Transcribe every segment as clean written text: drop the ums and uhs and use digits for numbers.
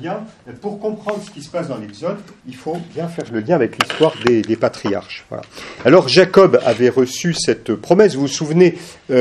lien. Pour comprendre ce qui se passe dans l'Exode, il faut bien faire le lien avec l'histoire des patriarches. Voilà. Alors Jacob avait reçu cette promesse. Vous vous souvenez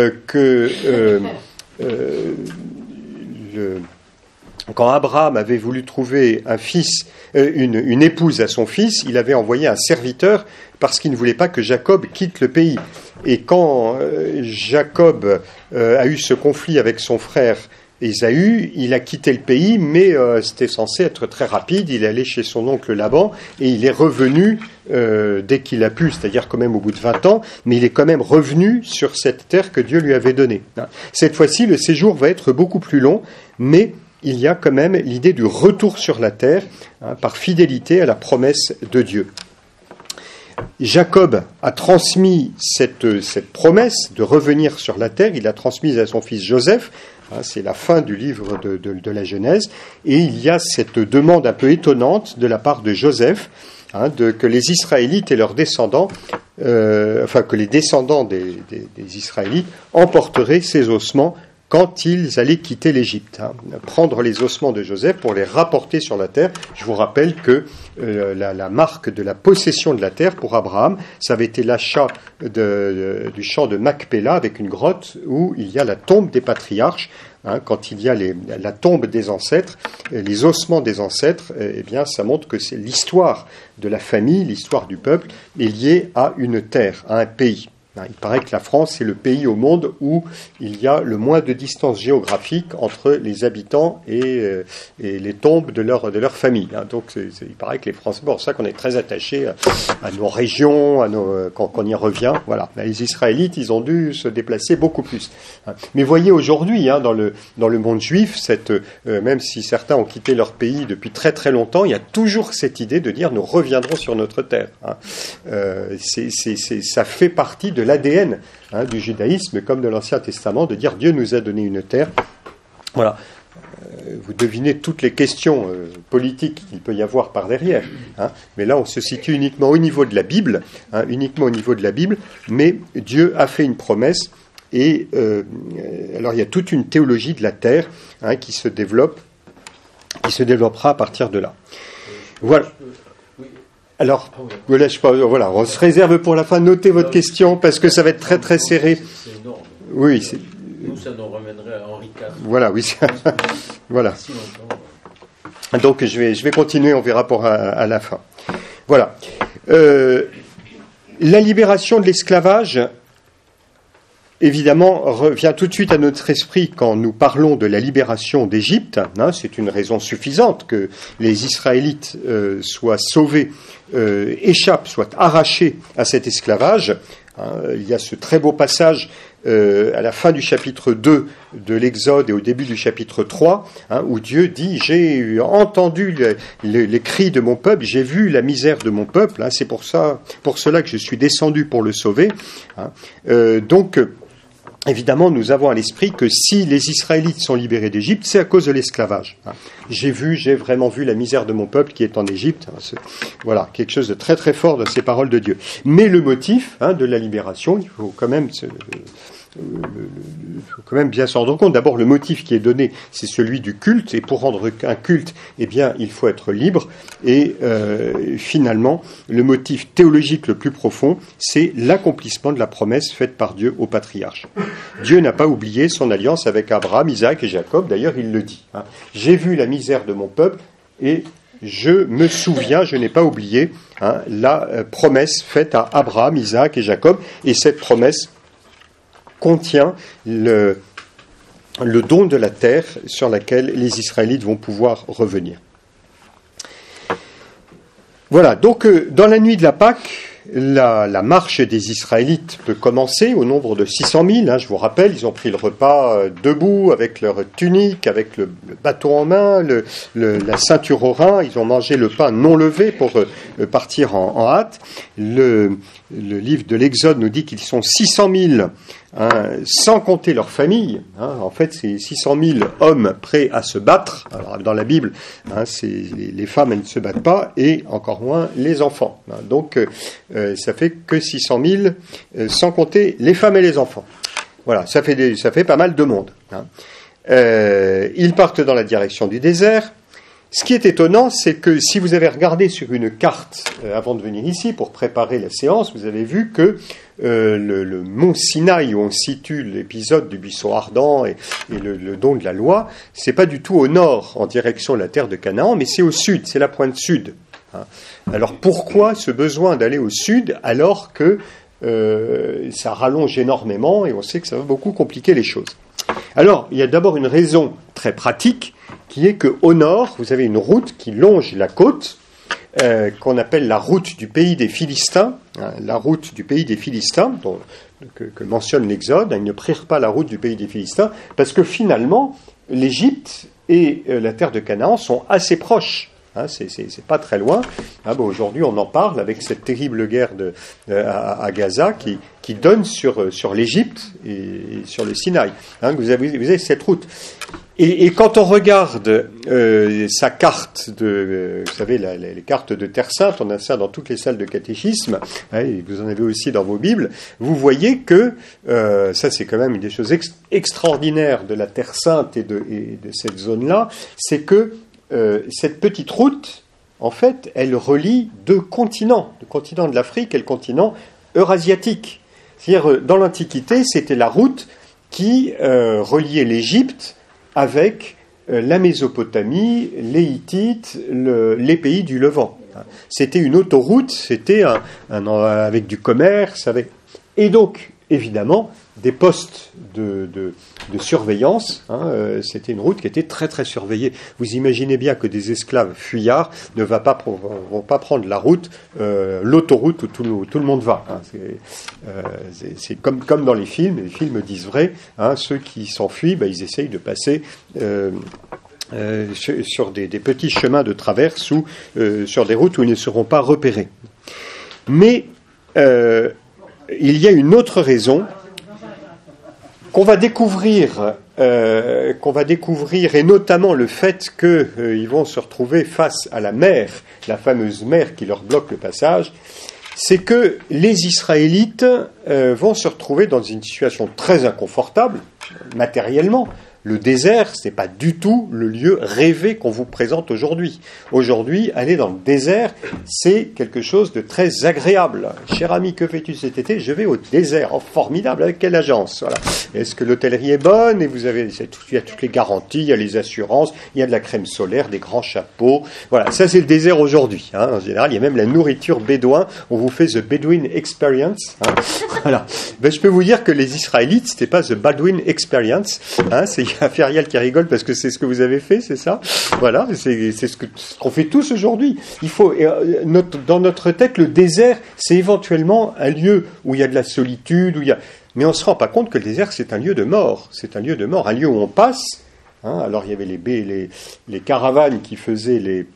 quand Abraham avait voulu trouver un fils, une épouse à son fils, il avait envoyé un serviteur parce qu'il ne voulait pas que Jacob quitte le pays. Et quand Jacob a eu ce conflit avec son frère Ésaü, il a quitté le pays, mais c'était censé être très rapide. Il est allé chez son oncle Laban et il est revenu dès qu'il a pu, c'est-à-dire quand même au bout de 20 ans, mais il est quand même revenu sur cette terre que Dieu lui avait donnée. Cette fois-ci, le séjour va être beaucoup plus long, mais il y a quand même l'idée du retour sur la terre, par fidélité à la promesse de Dieu. Jacob a transmis cette promesse de revenir sur la terre, il l'a transmise à son fils Joseph, c'est la fin du livre de la Genèse, et il y a cette demande un peu étonnante de la part de Joseph, que les Israélites et leurs descendants, que les descendants des Israélites emporteraient ces ossements quand ils allaient quitter l'Égypte, prendre les ossements de Joseph pour les rapporter sur la terre. Je vous rappelle que la marque de la possession de la terre pour Abraham, ça avait été l'achat du champ de Macpéla avec une grotte où il y a la tombe des patriarches. Quand il y a la tombe des ancêtres, les ossements des ancêtres, eh bien, ça montre que c'est l'histoire de la famille, l'histoire du peuple est liée à une terre, à un pays. Il paraît que la France est le pays au monde où il y a le moins de distance géographique entre les habitants et les tombes de leur famille. Donc il paraît que les Français, c'est pour ça qu'on est très attachés à nos régions, quand on y revient. Voilà. Les Israélites, ils ont dû se déplacer beaucoup plus. Mais voyez aujourd'hui, dans le monde juif, même si certains ont quitté leur pays depuis très très longtemps, il y a toujours cette idée de dire nous reviendrons sur notre terre. Ça fait partie de l'ADN du judaïsme comme de l'Ancien Testament, de dire Dieu nous a donné une terre. Voilà. Vous devinez toutes les questions politiques qu'il peut y avoir par derrière. Mais là, on se situe uniquement au niveau de la Bible, mais Dieu a fait une promesse et alors il y a toute une théologie de la terre qui se développera à partir de là. Voilà. Alors, voilà, on se réserve pour la fin. Notez votre question parce que ça va être très très serré. C'est énorme. Oui. Nous, ça nous ramènerait à Henri IV. Voilà, oui. Voilà. Donc, je vais continuer, on verra à la fin. Voilà. La libération de l'esclavage, évidemment, revient tout de suite à notre esprit quand nous parlons de la libération d'Égypte. C'est une raison suffisante que les Israélites soient sauvés, échappent, soient arrachés à cet esclavage. Il y a ce très beau passage à la fin du chapitre 2 de l'Exode et au début du chapitre 3, où Dieu dit « J'ai entendu les cris de mon peuple, j'ai vu la misère de mon peuple, c'est pour cela que je suis descendu pour le sauver. » Donc, évidemment, nous avons à l'esprit que si les Israélites sont libérés d'Égypte, c'est à cause de l'esclavage. J'ai vraiment vu la misère de mon peuple qui est en Égypte. Voilà, quelque chose de très très fort de ces paroles de Dieu. Mais le motif de la libération, il faut quand même bien s'en rendre compte. D'abord, le motif qui est donné, c'est celui du culte. Et pour rendre un culte, eh bien, il faut être libre. Et finalement, le motif théologique le plus profond, c'est l'accomplissement de la promesse faite par Dieu aux patriarches. Dieu n'a pas oublié son alliance avec Abraham, Isaac et Jacob. D'ailleurs, il le dit. J'ai vu la misère de mon peuple et je me souviens, je n'ai pas oublié la promesse faite à Abraham, Isaac et Jacob. Et cette promesse contient le don de la terre sur laquelle les Israélites vont pouvoir revenir. Voilà, donc dans la nuit de la Pâque, la marche des Israélites peut commencer au nombre de 600 000. Je vous rappelle, ils ont pris le repas debout, avec leur tunique, avec le bâton en main, la ceinture au rein. Ils ont mangé le pain non levé pour partir en hâte. Le livre de l'Exode nous dit qu'ils sont 600 000, sans compter leur famille. En fait, c'est 600 000 hommes prêts à se battre. Alors, dans la Bible, les femmes, elles ne se battent pas, et encore moins les enfants. Donc, ça fait que 600 000, sans compter les femmes et les enfants. Voilà, ça fait pas mal de monde. Ils partent dans la direction du désert. Ce qui est étonnant, c'est que si vous avez regardé sur une carte avant de venir ici pour préparer la séance, vous avez vu que le mont Sinaï, où on situe l'épisode du buisson ardent et le don de la loi, c'est pas du tout au nord, en direction de la terre de Canaan, mais c'est au sud, c'est la pointe sud. Alors pourquoi ce besoin d'aller au sud alors que ça rallonge énormément et on sait que ça va beaucoup compliquer les choses? Alors, il y a d'abord une raison très pratique, qui est qu'au nord, vous avez une route qui longe la côte, qu'on appelle la route du pays des Philistins, la route du pays des Philistins, que mentionne l'Exode. Ils ne prirent pas la route du pays des Philistins, parce que finalement, l'Égypte et la terre de Canaan sont assez proches. C'est pas très loin. Aujourd'hui, on en parle avec cette terrible guerre à Gaza qui donne sur l'Égypte et sur le Sinaï. Vous avez cette route. Et quand on regarde sa carte vous savez, les cartes de Terre Sainte, on a ça dans toutes les salles de catéchisme, et vous en avez aussi dans vos Bibles, vous voyez que, ça c'est quand même une des choses extraordinaires de la Terre Sainte et de cette zone-là, c'est que cette petite route, en fait, elle relie deux continents, le continent de l'Afrique et le continent eurasiatique. C'est-à-dire, dans l'Antiquité, c'était la route qui reliait l'Égypte avec la Mésopotamie, les Hittites, les pays du Levant. C'était une autoroute, c'était avec du commerce, et donc, évidemment, des postes de surveillance. C'était une route qui était très très surveillée. Vous imaginez bien que des esclaves fuyards ne vont pas prendre la route, l'autoroute où tout le monde va. C'est comme dans les films disent vrai. Ceux qui s'enfuient, ils essayent de passer sur des petits chemins de traverse ou sur des routes où ils ne seront pas repérés. Mais il y a une autre raison qu'on va découvrir, et notamment le fait qu'ils vont se retrouver face à la mer, la fameuse mer qui leur bloque le passage, c'est que les Israélites vont se retrouver dans une situation très inconfortable, matériellement. Le désert, ce n'est pas du tout le lieu rêvé qu'on vous présente aujourd'hui. Aujourd'hui, aller dans le désert, c'est quelque chose de très agréable. Cher ami, que fais-tu cet été? Je vais au désert. Oh, formidable, avec quelle agence? Voilà. Est-ce que l'hôtellerie est bonne? Et il y a toutes les garanties, il y a les assurances, il y a de la crème solaire, des grands chapeaux. Voilà, ça c'est le désert aujourd'hui. En général, il y a même la nourriture bédouin. On vous fait The Bedouin Experience. Voilà. Je peux vous dire que les Israélites, c'était pas The Bedouin Experience. Il y a Ferial qui rigole parce que c'est ce que vous avez fait, c'est ça? Voilà, c'est ce qu'on fait tous aujourd'hui. Il faut, dans notre tête, le désert, c'est éventuellement un lieu où il y a de la solitude, mais on ne se rend pas compte que le désert, c'est un lieu de mort. C'est un lieu de mort, un lieu où on passe. Alors, il y avait les caravanes qui faisaient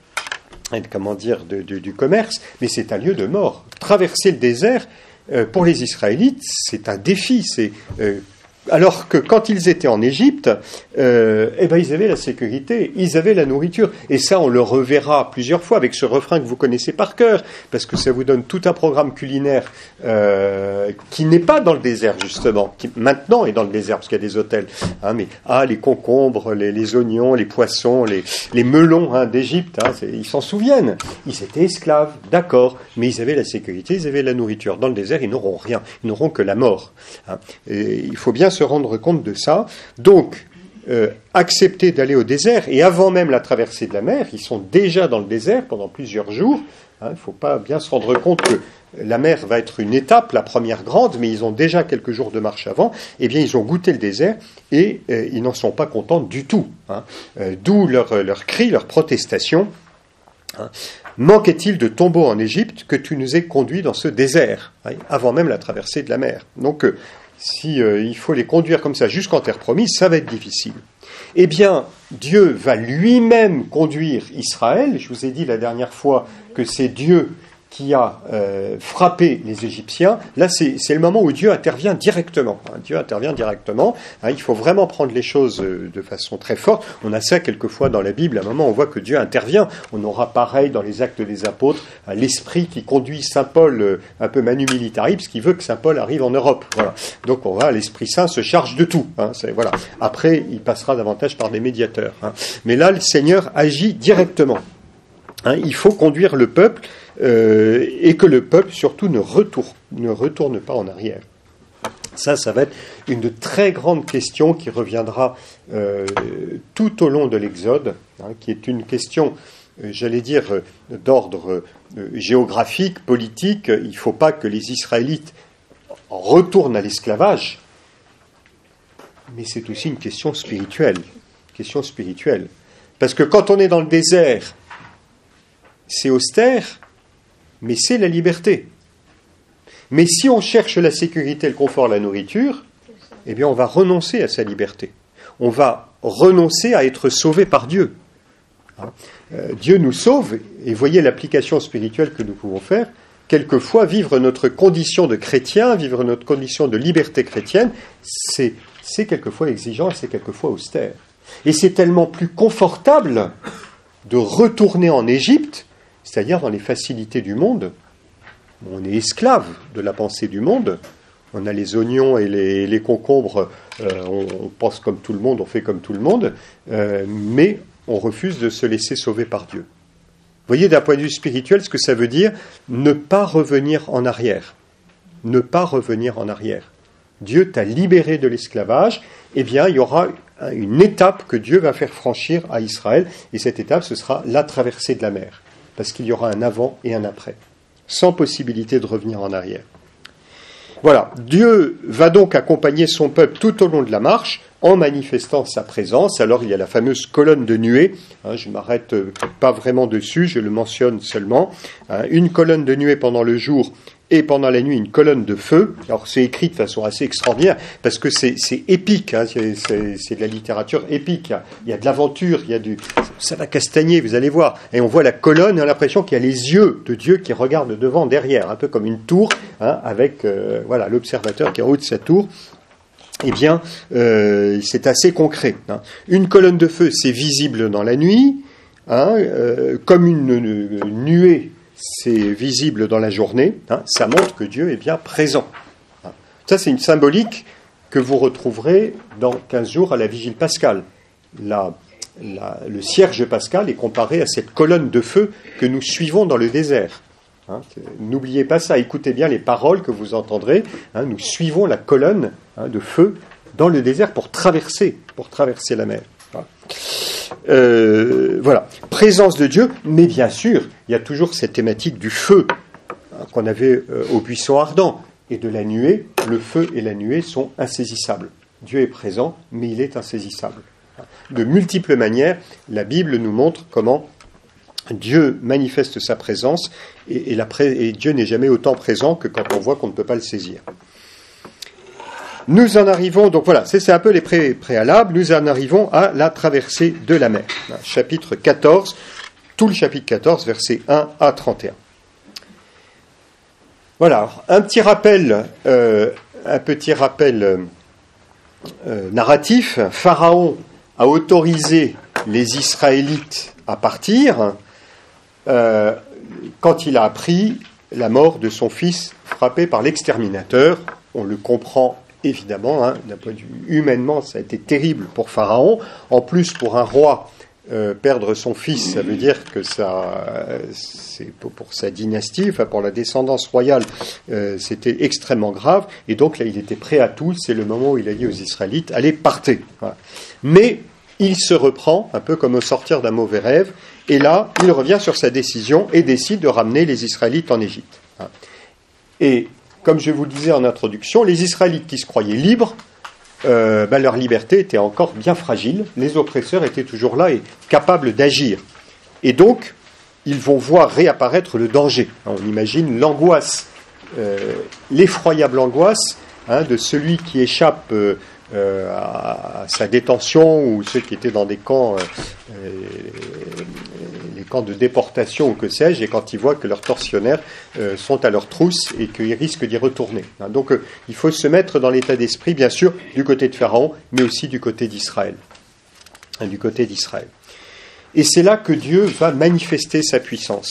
du commerce, mais c'est un lieu de mort. Traverser le désert, pour les Israélites, c'est un défi. Alors que quand ils étaient en Égypte, ils avaient la sécurité, ils avaient la nourriture. Et ça, on le reverra plusieurs fois avec ce refrain que vous connaissez par cœur, parce que ça vous donne tout un programme culinaire qui n'est pas dans le désert, justement, qui maintenant est dans le désert, parce qu'il y a des hôtels. Les concombres, les oignons, les poissons, les melons d'Égypte, ils s'en souviennent. Ils étaient esclaves, d'accord, mais ils avaient la sécurité, ils avaient la nourriture. Dans le désert, ils n'auront rien, ils n'auront que la mort. Et il faut bien se rendre compte de ça. Donc, accepter d'aller au désert, et avant même la traversée de la mer, ils sont déjà dans le désert pendant plusieurs jours. Il ne faut pas bien se rendre compte que la mer va être une étape, la première grande, mais ils ont déjà quelques jours de marche avant. Eh bien, ils ont goûté le désert et ils n'en sont pas contents du tout. D'où leur cri, leur protestation. Manquait-il de tombeaux en Égypte que tu nous aies conduits dans ce désert, avant même la traversée de la mer? Donc, si il faut les conduire comme ça jusqu'en terre promise, ça va être difficile. Eh bien, Dieu va lui-même conduire Israël. Je vous ai dit la dernière fois que c'est Dieu qui a frappé les Égyptiens, là c'est le moment où Dieu intervient directement. Dieu intervient directement. Il faut vraiment prendre les choses de façon très forte. On a ça quelquefois dans la Bible, à un moment on voit que Dieu intervient. On aura pareil dans les Actes des Apôtres, l'esprit qui conduit Saint Paul un peu manu militari, parce qu'il veut que Saint Paul arrive en Europe. Voilà. Donc on voit l'Esprit Saint se charge de tout. Voilà. Après, il passera davantage par des médiateurs. Mais là, le Seigneur agit directement. Il faut conduire le peuple et que le peuple surtout ne retourne pas en arrière. Ça va être une très grande question qui reviendra tout au long de l'Exode, qui est une question, j'allais dire, d'ordre géographique, politique. Il ne faut pas que les Israélites retournent à l'esclavage, mais c'est aussi une question spirituelle. Parce que quand on est dans le désert, c'est austère, mais c'est la liberté. Mais si on cherche la sécurité, le confort, la nourriture, eh bien on va renoncer à sa liberté. On va renoncer à être sauvé par Dieu. Dieu nous sauve, et voyez l'application spirituelle que nous pouvons faire. Quelquefois, vivre notre condition de chrétien, vivre notre condition de liberté chrétienne, c'est quelquefois exigeant, c'est quelquefois austère. Et c'est tellement plus confortable de retourner en Égypte, c'est-à-dire dans les facilités du monde. On est esclave de la pensée du monde. On a les oignons et les concombres, on pense comme tout le monde, on fait comme tout le monde, mais on refuse de se laisser sauver par Dieu. Vous voyez, d'un point de vue spirituel, ce que ça veut dire, ne pas revenir en arrière. Ne pas revenir en arrière. Dieu t'a libéré de l'esclavage, eh bien, il y aura une étape que Dieu va faire franchir à Israël, et cette étape, ce sera la traversée de la mer, parce qu'il y aura un avant et un après, sans possibilité de revenir en arrière. Voilà, Dieu va donc accompagner son peuple tout au long de la marche, en manifestant sa présence. Alors il y a la fameuse colonne de nuée, je ne m'arrête pas vraiment dessus, je le mentionne seulement, une colonne de nuée pendant le jour et pendant la nuit une colonne de feu. Alors c'est écrit de façon assez extraordinaire, parce que c'est épique, c'est de la littérature épique, il y a de l'aventure, ça va castagner, vous allez voir, et on voit la colonne, et on a l'impression qu'il y a les yeux de Dieu qui regardent devant, derrière, un peu comme une tour, avec l'observateur qui est en haut de sa tour. Eh bien, c'est assez concret. Une colonne de feu, c'est visible dans la nuit, comme une nuée, c'est visible dans la journée. Ça montre que Dieu est bien présent. Ça, c'est une symbolique que vous retrouverez dans 15 jours à la Vigile pascale. Le cierge pascal est comparé à cette colonne de feu que nous suivons dans le désert. N'oubliez pas ça, écoutez bien les paroles que vous entendrez. Nous suivons la colonne de feu dans le désert pour traverser la mer. Voilà, présence de Dieu, mais bien sûr, il y a toujours cette thématique du feu qu'on avait au buisson ardent et de la nuée. Le feu et la nuée sont insaisissables. Dieu est présent, mais il est insaisissable. De multiples manières, la Bible nous montre comment Dieu manifeste sa présence et Dieu n'est jamais autant présent que quand on voit qu'on ne peut pas le saisir. Nous en arrivons, donc voilà, c'est un peu les préalables, nous en arrivons à la traversée de la mer. Chapitre 14, tout le chapitre 14, versets 1 à 31. Voilà, un petit rappel narratif. Pharaon a autorisé les Israélites à partir quand il a appris la mort de son fils frappé par l'exterminateur. On le comprend évidemment, d'un point de vue humainement, ça a été terrible pour Pharaon. En plus, pour un roi, perdre son fils, ça veut dire que c'est pour sa dynastie, pour la descendance royale, c'était extrêmement grave. Et donc là, il était prêt à tout. C'est le moment où il a dit aux Israélites, allez, partez. Voilà. Mais il se reprend, un peu comme au sortir d'un mauvais rêve, et là, il revient sur sa décision et décide de ramener les Israélites en Égypte. Et comme je vous le disais en introduction, les Israélites qui se croyaient libres, leur liberté était encore bien fragile. Les oppresseurs étaient toujours là et capables d'agir. Et donc, ils vont voir réapparaître le danger. On imagine l'angoisse, l'effroyable angoisse de celui qui échappe à sa détention, ou ceux qui étaient dans des camps, les camps de déportation ou que sais-je, et quand ils voient que leurs tortionnaires sont à leur trousse et qu'ils risquent d'y retourner. Donc il faut se mettre dans l'état d'esprit, bien sûr, du côté de Pharaon, mais aussi du côté d'Israël. Du côté d'Israël. Et c'est là que Dieu va manifester sa puissance.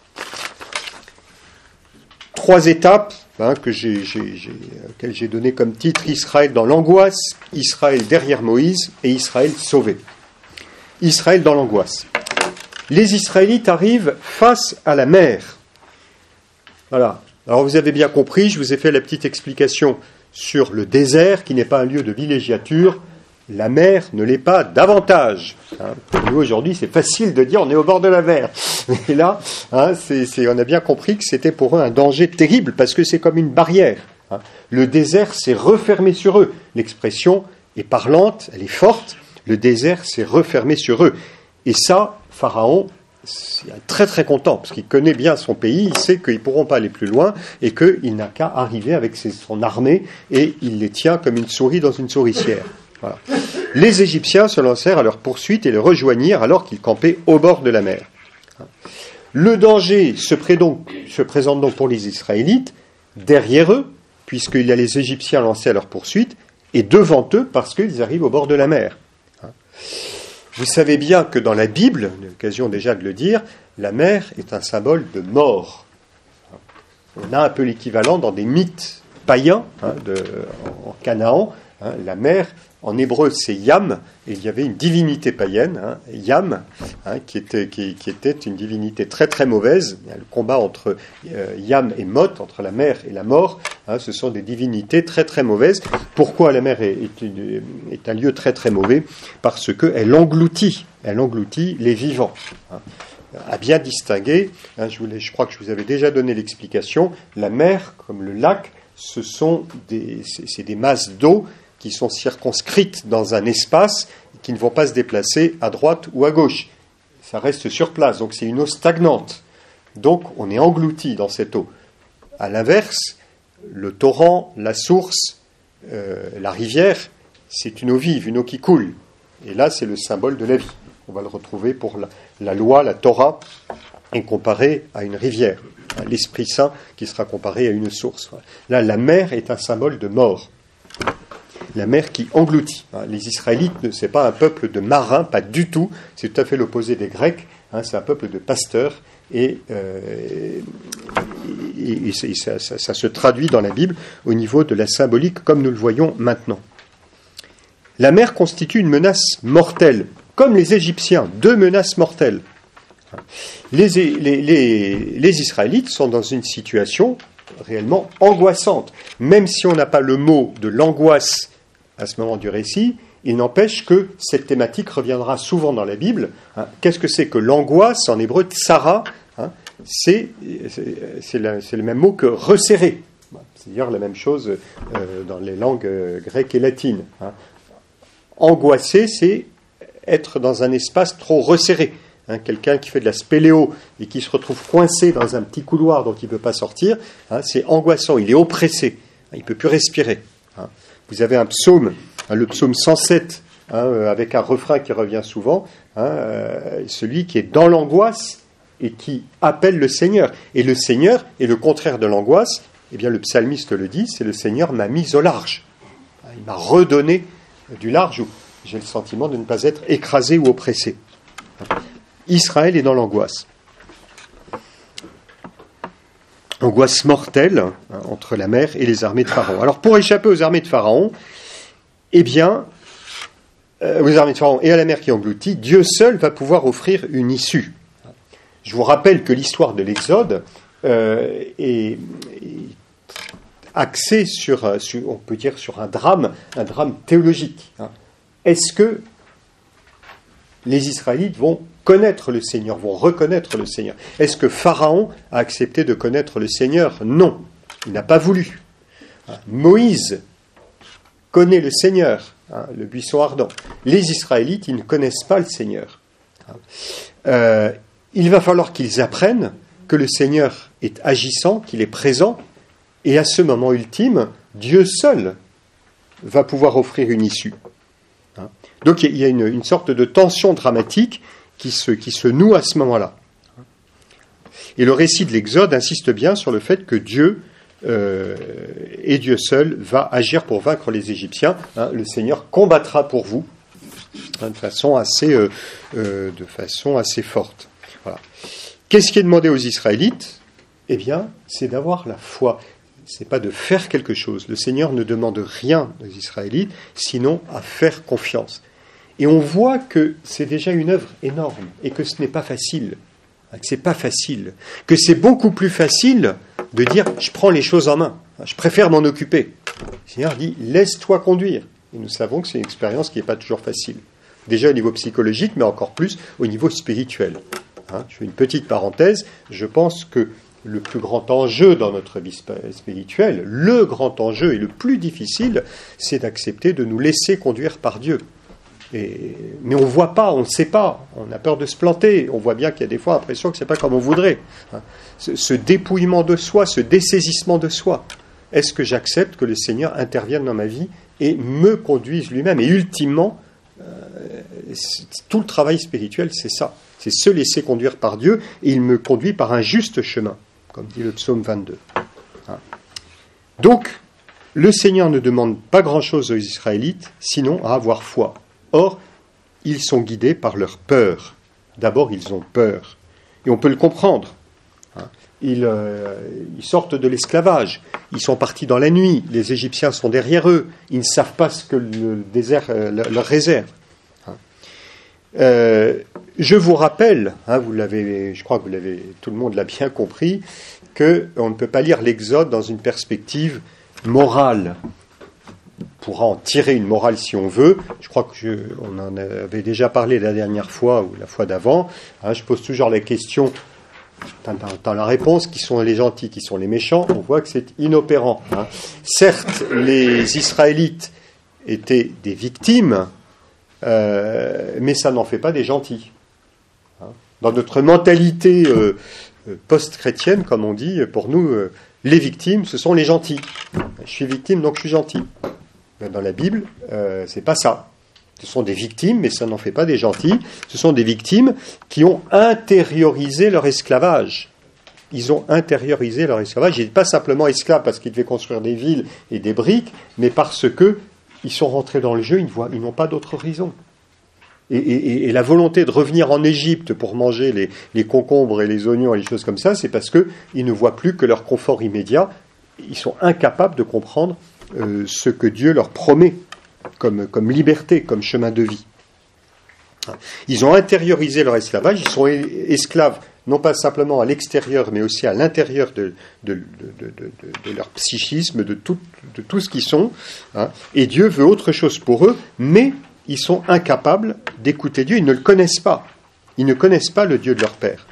3 étapes auxquelles j'ai donné comme titre: Israël dans l'angoisse, Israël derrière Moïse et Israël sauvé. Israël dans l'angoisse. Les Israélites arrivent face à la mer. Voilà. Alors vous avez bien compris, je vous ai fait la petite explication sur le désert, qui n'est pas un lieu de villégiature. La mer ne l'est pas davantage. Pour nous aujourd'hui, c'est facile de dire on est au bord de la mer. Mais là, on a bien compris que c'était pour eux un danger terrible, parce que c'est comme une barrière. Le désert s'est refermé sur eux. L'expression est parlante, elle est forte. Le désert s'est refermé sur eux. Et ça, Pharaon est très très content, parce qu'il connaît bien son pays, il sait qu'ils ne pourront pas aller plus loin, et qu'il n'a qu'à arriver avec son armée, et il les tient comme une souris dans une souricière. Voilà. Les Égyptiens se lancèrent à leur poursuite et les rejoignirent alors qu'ils campaient au bord de la mer. Le danger se présente donc pour les Israélites derrière eux, puisqu'il y a les Égyptiens lancés à leur poursuite, et devant eux parce qu'ils arrivent au bord de la mer. Vous savez bien que dans la Bible, on a l'occasion déjà de le dire, la mer est un symbole de mort. On a un peu l'équivalent dans des mythes païens en Canaan. La mer, en hébreu, c'est Yam, et il y avait une divinité païenne, Yam, qui était une divinité très très mauvaise. Il y a le combat entre Yam et Mot, entre la mer et la mort. Ce sont des divinités très très mauvaises. Pourquoi la mer est un lieu très très mauvais? Parce qu'elle engloutit les vivants. À bien distinguer, je crois que je vous avais déjà donné l'explication, la mer, comme le lac, c'est des masses d'eau qui sont circonscrites dans un espace, qui ne vont pas se déplacer à droite ou à gauche. Ça reste sur place, donc c'est une eau stagnante. Donc on est englouti dans cette eau. À l'inverse, le torrent, la source, la rivière, c'est une eau vive, une eau qui coule. Et là, c'est le symbole de la vie. On va le retrouver pour la loi, la Torah, est comparée à une rivière. L'Esprit Saint qui sera comparé à une source. Là, la mer est un symbole de mort. La mer qui engloutit. Les Israélites, ce n'est pas un peuple de marins, pas du tout. C'est tout à fait l'opposé des Grecs. C'est un peuple de pasteurs. Et ça se traduit dans la Bible au niveau de la symbolique, comme nous le voyons maintenant. La mer constitue une menace mortelle, comme les Égyptiens, 2 menaces mortelles. Les Israélites sont dans une situation réellement angoissante. Même si on n'a pas le mot de l'angoisse à ce moment du récit, il n'empêche que cette thématique reviendra souvent dans la Bible. Qu'est-ce que c'est que l'angoisse? En hébreu, tsara, c'est le même mot que resserrer. C'est d'ailleurs la même chose dans les langues grecques et latines. Angoisser, c'est être dans un espace trop resserré. Quelqu'un qui fait de la spéléo et qui se retrouve coincé dans un petit couloir dont il ne peut pas sortir, c'est angoissant, il est oppressé, il ne peut plus respirer. Vous avez un psaume, le psaume 107, avec un refrain qui revient souvent, celui qui est dans l'angoisse et qui appelle le Seigneur. Et le Seigneur est le contraire de l'angoisse. Eh bien, le psalmiste le dit, c'est le Seigneur m'a mis au large. Il m'a redonné du large où j'ai le sentiment de ne pas être écrasé ou oppressé. Israël est dans l'angoisse. Angoisse mortelle entre la mer et les armées de Pharaon. Alors pour échapper aux armées de Pharaon, aux armées de Pharaon et à la mer qui engloutit, Dieu seul va pouvoir offrir une issue. Je vous rappelle que l'histoire de l'Exode est axée sur, on peut dire, sur un drame théologique. Est-ce que les Israélites vont connaître le Seigneur, vont reconnaître le Seigneur? Est-ce que Pharaon a accepté de connaître le Seigneur? Non, il n'a pas voulu. Moïse connaît le Seigneur, le buisson ardent. Les Israélites, ils ne connaissent pas le Seigneur. Il va falloir qu'ils apprennent que le Seigneur est agissant, qu'il est présent, et à ce moment ultime, Dieu seul va pouvoir offrir une issue. Donc il y a une sorte de tension dramatique qui se noue à ce moment-là. Et le récit de l'Exode insiste bien sur le fait que Dieu et Dieu seul va agir pour vaincre les Égyptiens. Le Seigneur combattra pour vous de façon assez forte. Voilà. Qu'est-ce qui est demandé aux Israélites ? Eh bien, c'est d'avoir la foi. C'est pas de faire quelque chose. Le Seigneur ne demande rien aux Israélites, sinon à faire confiance. Et on voit que c'est déjà une œuvre énorme et que ce n'est pas facile. Que c'est pas facile. Que c'est beaucoup plus facile de dire « je prends les choses en main, je préfère m'en occuper ». Le Seigneur dit « laisse-toi conduire ». Et nous savons que c'est une expérience qui n'est pas toujours facile. Déjà au niveau psychologique, mais encore plus au niveau spirituel. Je fais une petite parenthèse. Je pense que le plus grand enjeu dans notre vie spirituelle, le grand enjeu et le plus difficile, c'est d'accepter de nous laisser conduire par Dieu. Mais on ne voit pas, on ne sait pas, on a peur de se planter, on voit bien qu'il y a des fois l'impression que ce n'est pas comme on voudrait. Ce dépouillement de soi, ce dessaisissement de soi, est-ce que j'accepte que le Seigneur intervienne dans ma vie et me conduise lui-même ? Et ultimement, tout le travail spirituel, c'est ça, c'est se laisser conduire par Dieu, et il me conduit par un juste chemin, comme dit le psaume 22. Donc, le Seigneur ne demande pas grand-chose aux Israélites, sinon à avoir foi. Or, ils sont guidés par leur peur. D'abord, ils ont peur. Et on peut le comprendre. Ils sortent de l'esclavage. Ils sont partis dans la nuit. Les Égyptiens sont derrière eux. Ils ne savent pas ce que le désert leur réserve. Je vous rappelle, je crois que tout le monde l'a bien compris, qu'on ne peut pas lire l'Exode dans une perspective morale. On pourra en tirer une morale si on veut. Je crois qu'on en avait déjà parlé la dernière fois ou la fois d'avant. Je pose toujours la question, dans la réponse, qui sont les gentils, qui sont les méchants. On voit que c'est inopérant. Certes, les Israélites étaient des victimes, mais ça n'en fait pas des gentils. Dans notre mentalité post-chrétienne, comme on dit, pour nous, les victimes, ce sont les gentils. Je suis victime, donc je suis gentil. Dans la Bible, c'est pas ça. Ce sont des victimes, mais ça n'en fait pas des gentils. Ce sont des victimes qui ont intériorisé leur esclavage. Ils ont intériorisé leur esclavage. Ils n'étaient pas simplement esclaves parce qu'ils devaient construire des villes et des briques, mais parce qu'ils sont rentrés dans le jeu, ils n'ont pas d'autre horizon. Et la volonté de revenir en Égypte pour manger les concombres et les oignons et les choses comme ça, c'est parce qu'ils ne voient plus que leur confort immédiat. Ils sont incapables de comprendre ce que Dieu leur promet comme liberté, comme chemin de vie. Ils ont intériorisé leur esclavage, ils sont esclaves non pas simplement à l'extérieur, mais aussi à l'intérieur de leur psychisme, de tout ce qu'ils sont. Et Dieu veut autre chose pour eux, mais ils sont incapables d'écouter Dieu, ils ne le connaissent pas. Ils ne connaissent pas le Dieu de leur père.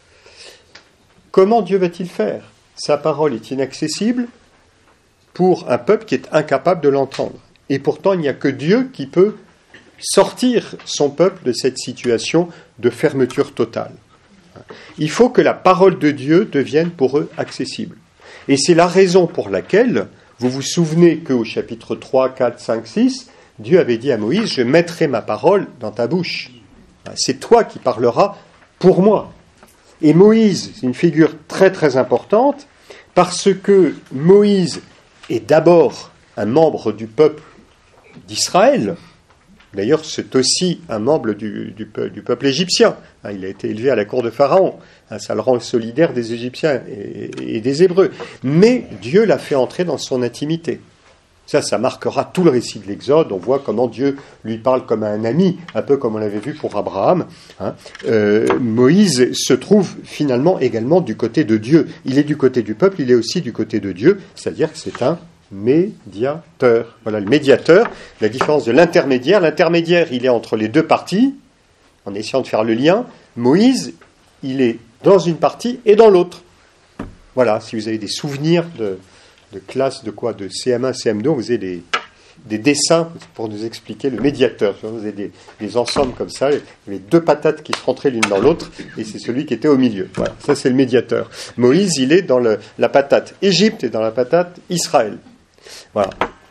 Comment Dieu va-t-il faire ? Sa parole est inaccessible pour un peuple qui est incapable de l'entendre. Et pourtant, il n'y a que Dieu qui peut sortir son peuple de cette situation de fermeture totale. Il faut que la parole de Dieu devienne pour eux accessible. Et c'est la raison pour laquelle, vous vous souvenez qu'au chapitre 3, 4, 5, 6, Dieu avait dit à Moïse, je mettrai ma parole dans ta bouche. C'est toi qui parleras pour moi. Et Moïse, c'est une figure très très importante, parce que Moïse est d'abord un membre du peuple d'Israël. D'ailleurs, c'est aussi un membre du peuple égyptien. Il a été élevé à la cour de Pharaon. Ça le rend solidaire des Égyptiens et des Hébreux. Mais Dieu l'a fait entrer dans son intimité. Ça marquera tout le récit de l'Exode. On voit comment Dieu lui parle comme à un ami, un peu comme on l'avait vu pour Abraham. Moïse se trouve finalement également du côté de Dieu. Il est du côté du peuple, il est aussi du côté de Dieu, c'est-à-dire que c'est un médiateur. Voilà, le médiateur, la différence de l'intermédiaire. L'intermédiaire, il est entre les deux parties, en essayant de faire le lien. Moïse, il est dans une partie et dans l'autre. Voilà, si vous avez des souvenirs de classe de CM1, CM2, vous avez des dessins pour nous expliquer le médiateur. Vous avez des ensembles comme ça, il y avait deux patates qui se rentraient l'une dans l'autre, et c'est celui qui était au milieu. Voilà, ça c'est le médiateur. Moïse, il est dans la patate Égypte et dans la patate Israël. Voilà.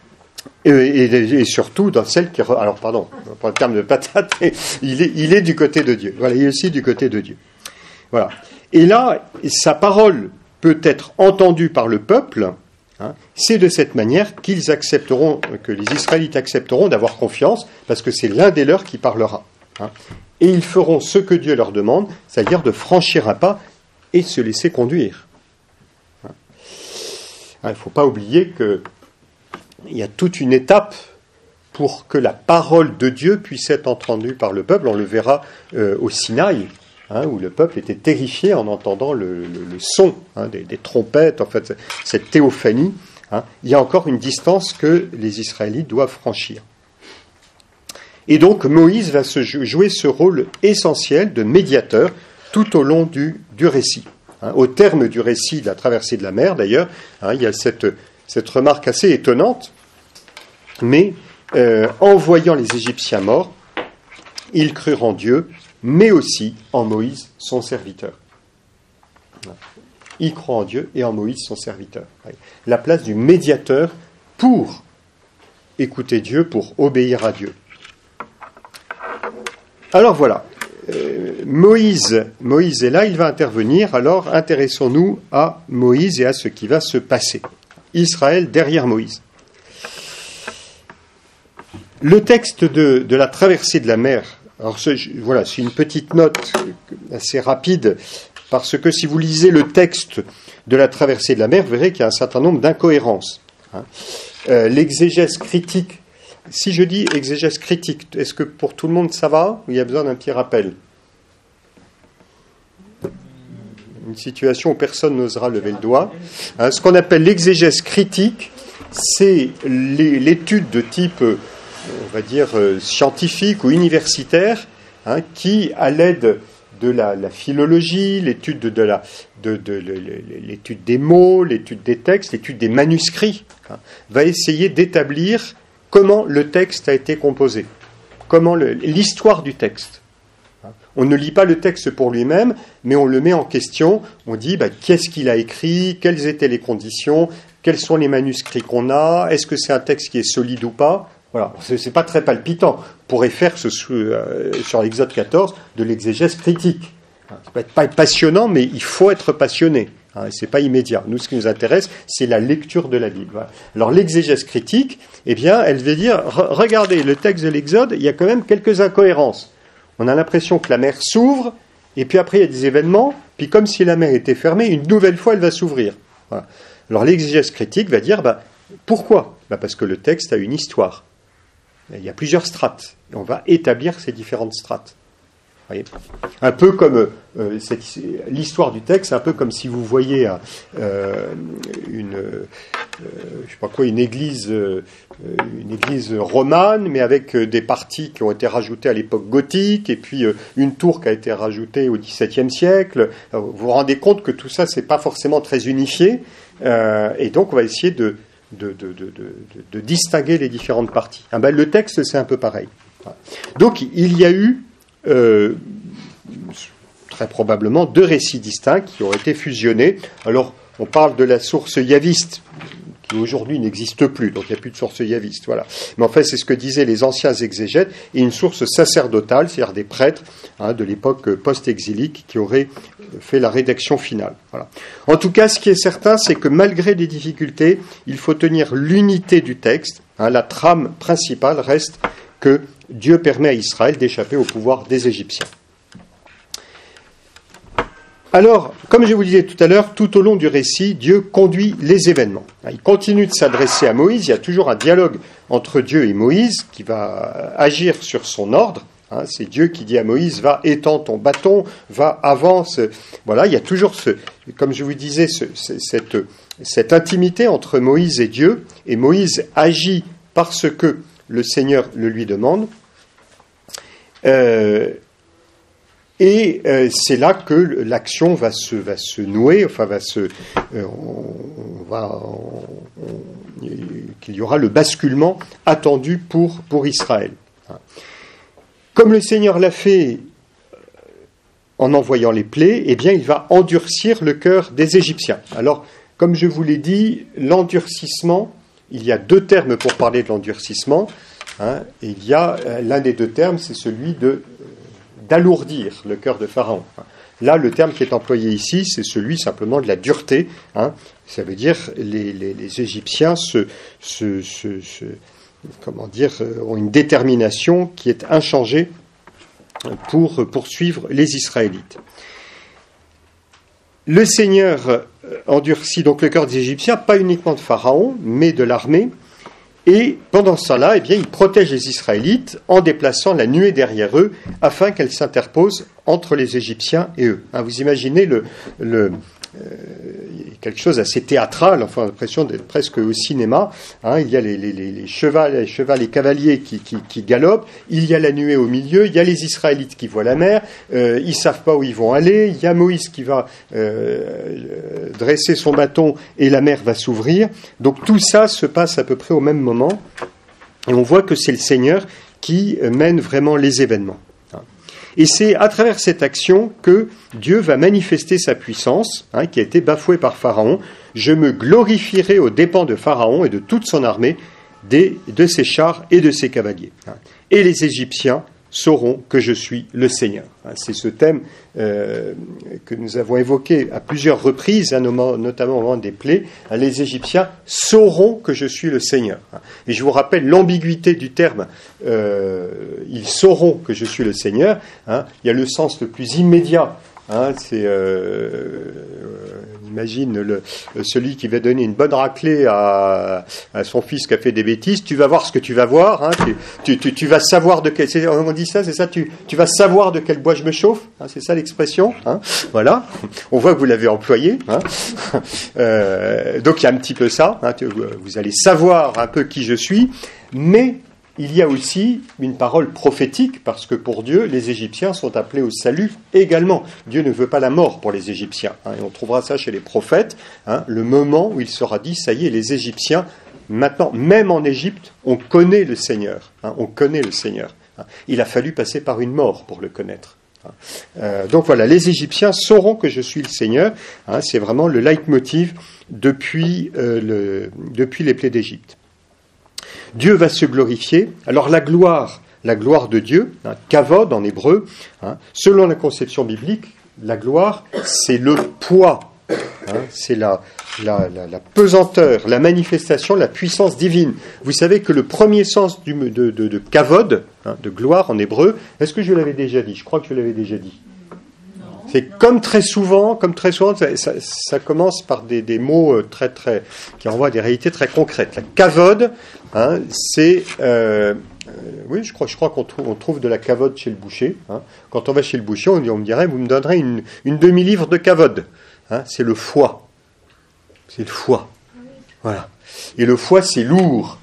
Et surtout dans celle qui... Alors pardon, pour le terme de patate, il est du côté de Dieu. Voilà, il est aussi du côté de Dieu. Voilà. Et là, sa parole peut être entendue par le peuple. C'est de cette manière qu'ils accepteront, que les Israélites accepteront d'avoir confiance, parce que c'est l'un des leurs qui parlera. Et ils feront ce que Dieu leur demande, c'est-à-dire de franchir un pas et se laisser conduire. Il ne faut pas oublier qu'il y a toute une étape pour que la parole de Dieu puisse être entendue par le peuple. On le verra au Sinaï, où le peuple était terrifié en entendant le son des trompettes, en fait, cette théophanie. Il y a encore une distance que les Israélites doivent franchir. Et donc Moïse va jouer ce rôle essentiel de médiateur tout au long du récit. Au terme du récit de la traversée de la mer, d'ailleurs, il y a cette remarque assez étonnante, mais en voyant les Égyptiens morts, ils crurent en Dieu, mais aussi en Moïse, son serviteur. Ils croient en Dieu et en Moïse, son serviteur. La place du médiateur pour écouter Dieu, pour obéir à Dieu. Alors voilà, Moïse est là, il va intervenir, alors intéressons-nous à Moïse et à ce qui va se passer. Israël derrière Moïse. Le texte de la traversée de la mer, alors voilà, c'est une petite note assez rapide, parce que si vous lisez le texte de la traversée de la mer, vous verrez qu'il y a un certain nombre d'incohérences. L'exégèse critique, si je dis exégèse critique, est-ce que pour tout le monde ça va ou il y a besoin d'un petit rappel ? Une situation où personne n'osera lever le doigt. Ce qu'on appelle l'exégèse critique, c'est l'étude de type, on va dire, scientifique ou universitaire, qui, à l'aide de la philologie, l'étude l'étude des mots, l'étude des textes, l'étude des manuscrits, va essayer d'établir comment le texte a été composé, comment l'histoire du texte. On ne lit pas le texte pour lui-même, mais on le met en question. On dit qu'est-ce qu'il a écrit, quelles étaient les conditions, quels sont les manuscrits qu'on a, est-ce que c'est un texte qui est solide ou pas. Voilà, c'est pas très palpitant. On pourrait faire sur l'Exode 14 de l'exégèse critique. Ça peut pas être passionnant, mais il faut être passionné. C'est pas immédiat. Nous, ce qui nous intéresse, c'est la lecture de la Bible. Voilà. Alors, l'exégèse critique, elle veut dire, regardez, le texte de l'Exode, il y a quand même quelques incohérences. On a l'impression que la mer s'ouvre, et puis après il y a des événements, puis comme si la mer était fermée, une nouvelle fois elle va s'ouvrir. Voilà. Alors l'exégèse critique va dire, pourquoi ? Parce que le texte a une histoire. Il y a plusieurs strates, et on va établir ces différentes strates. Vous voyez ? Un peu comme l'histoire du texte, c'est un peu comme si vous voyez une église romane, mais avec des parties qui ont été rajoutées à l'époque gothique, et puis une tour qui a été rajoutée au XVIIe siècle. Alors, vous vous rendez compte que tout ça, c'est pas forcément très unifié, et donc on va essayer de distinguer les différentes parties. Le texte, c'est un peu pareil. Voilà. Donc, il y a eu très probablement deux récits distincts qui ont été fusionnés. Alors, on parle de la source yaviste, qui aujourd'hui n'existe plus, donc il n'y a plus de source yaviste, voilà. Mais en fait, c'est ce que disaient les anciens exégètes, et une source sacerdotale, c'est-à-dire des prêtres de l'époque post-exilique qui auraient fait la rédaction finale. Voilà. En tout cas, ce qui est certain, c'est que malgré les difficultés, il faut tenir l'unité du texte. La trame principale reste que Dieu permet à Israël d'échapper au pouvoir des Égyptiens. Alors, comme je vous disais tout à l'heure, tout au long du récit, Dieu conduit les événements. Il continue de s'adresser à Moïse, il y a toujours un dialogue entre Dieu et Moïse qui va agir sur son ordre. C'est Dieu qui dit à Moïse, va, étends ton bâton, va, avance. Voilà, il y a toujours, comme je vous disais, cette intimité entre Moïse et Dieu, et Moïse agit parce que le Seigneur le lui demande. Et c'est là que l'action va se nouer, enfin qu'il y aura le basculement attendu pour Israël. Comme le Seigneur l'a fait en envoyant les plaies, eh bien il va endurcir le cœur des Égyptiens. Alors, comme je vous l'ai dit, l'endurcissement, il y a deux termes pour parler de l'endurcissement. Et il y a l'un des deux termes, c'est celui d'alourdir le cœur de Pharaon. Là, le terme qui est employé ici, c'est celui simplement de la dureté. Ça veut dire les Égyptiens ont une détermination qui est inchangée pour poursuivre les Israélites. Le Seigneur endurcit donc le cœur des Égyptiens, pas uniquement de Pharaon, mais de l'armée. Et pendant ce temps-là, il protège les Israélites en déplaçant la nuée derrière eux afin qu'elle s'interpose entre les Égyptiens et eux. Vous imaginez quelque chose assez théâtral, enfin l'impression d'être presque au cinéma. Il y a les chevaux, les cavaliers qui galopent, il y a la nuée au milieu, il y a les Israélites qui voient la mer, ils ne savent pas où ils vont aller, il y a Moïse qui va dresser son bâton et la mer va s'ouvrir. Donc tout ça se passe à peu près au même moment et on voit que c'est le Seigneur qui mène vraiment les événements. Et c'est à travers cette action que Dieu va manifester sa puissance, qui a été bafouée par Pharaon. Je me glorifierai aux dépens de Pharaon et de toute son armée, de ses chars et de ses cavaliers. Et les Égyptiens sauront que je suis le Seigneur. C'est ce thème que nous avons évoqué à plusieurs reprises, notamment au moment des plaies. Les Égyptiens sauront que je suis le Seigneur. Et je vous rappelle l'ambiguïté du terme « ils sauront que je suis le Seigneur ». Il y a le sens le plus immédiat. C'est imagine celui qui va donner une bonne raclée à son fils qui a fait des bêtises. Tu vas voir ce que tu vas voir. Tu vas savoir de quel. On dit ça, c'est ça. Tu vas savoir de quel bois je me chauffe. C'est ça l'expression. Voilà. On voit que vous l'avez employé. Donc il y a un petit peu ça. Vous allez savoir un peu qui je suis, mais il y a aussi une parole prophétique, parce que pour Dieu, les Égyptiens sont appelés au salut également. Dieu ne veut pas la mort pour les Égyptiens. Et on trouvera ça chez les prophètes, le moment où il sera dit, ça y est, les Égyptiens, maintenant, même en Égypte, on connaît le Seigneur. On connaît le Seigneur. Il a fallu passer par une mort pour le connaître. Donc voilà, les Égyptiens sauront que je suis le Seigneur. C'est vraiment le leitmotiv depuis les plaies d'Égypte. Dieu va se glorifier. Alors la gloire de Dieu, kavod en hébreu, selon la conception biblique, la gloire, c'est le poids, c'est la pesanteur, la manifestation, la puissance divine. Vous savez que le premier sens de kavod, de gloire en hébreu, est-ce que je l'avais déjà dit ? Je crois que je l'avais déjà dit. C'est comme très souvent, ça commence par des mots qui envoient des réalités très concrètes. La kavod, c'est, oui, je crois qu'on trouve de la kavod chez le boucher. Quand on va chez le boucher, on me dirait, vous me donnerez une demi-livre de kavod. C'est le foie. C'est le foie. Voilà. Et le foie, c'est lourd.